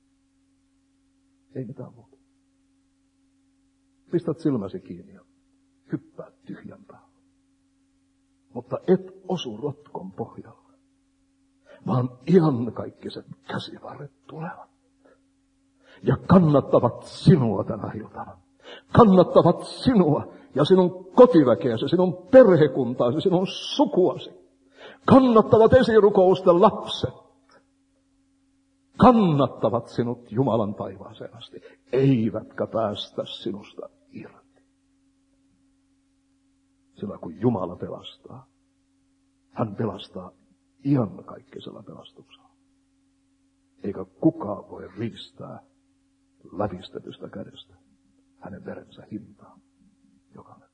Ei mitään muuta. Pistät silmäsi kiinni ja hyppää tyhjän päälle. Mutta et osu rotkon pohjalla, vaan iankaikkaiset käsivarret tulevat ja kannattavat sinua tänä iltana. Kannattavat sinua ja sinun kotiväkeäsi, sinun perhekuntaasi, sinun sukuasi. Kannattavat esirukousten lapset. Kannattavat sinut Jumalan taivaaseen asti, eivätkä päästä sinusta irti. Sillä kun Jumala pelastaa, hän pelastaa iankaikkisella pelastuksella. Eikä kukaan voi riistää lävistetystä kädestä hänen verensä hintaa, joka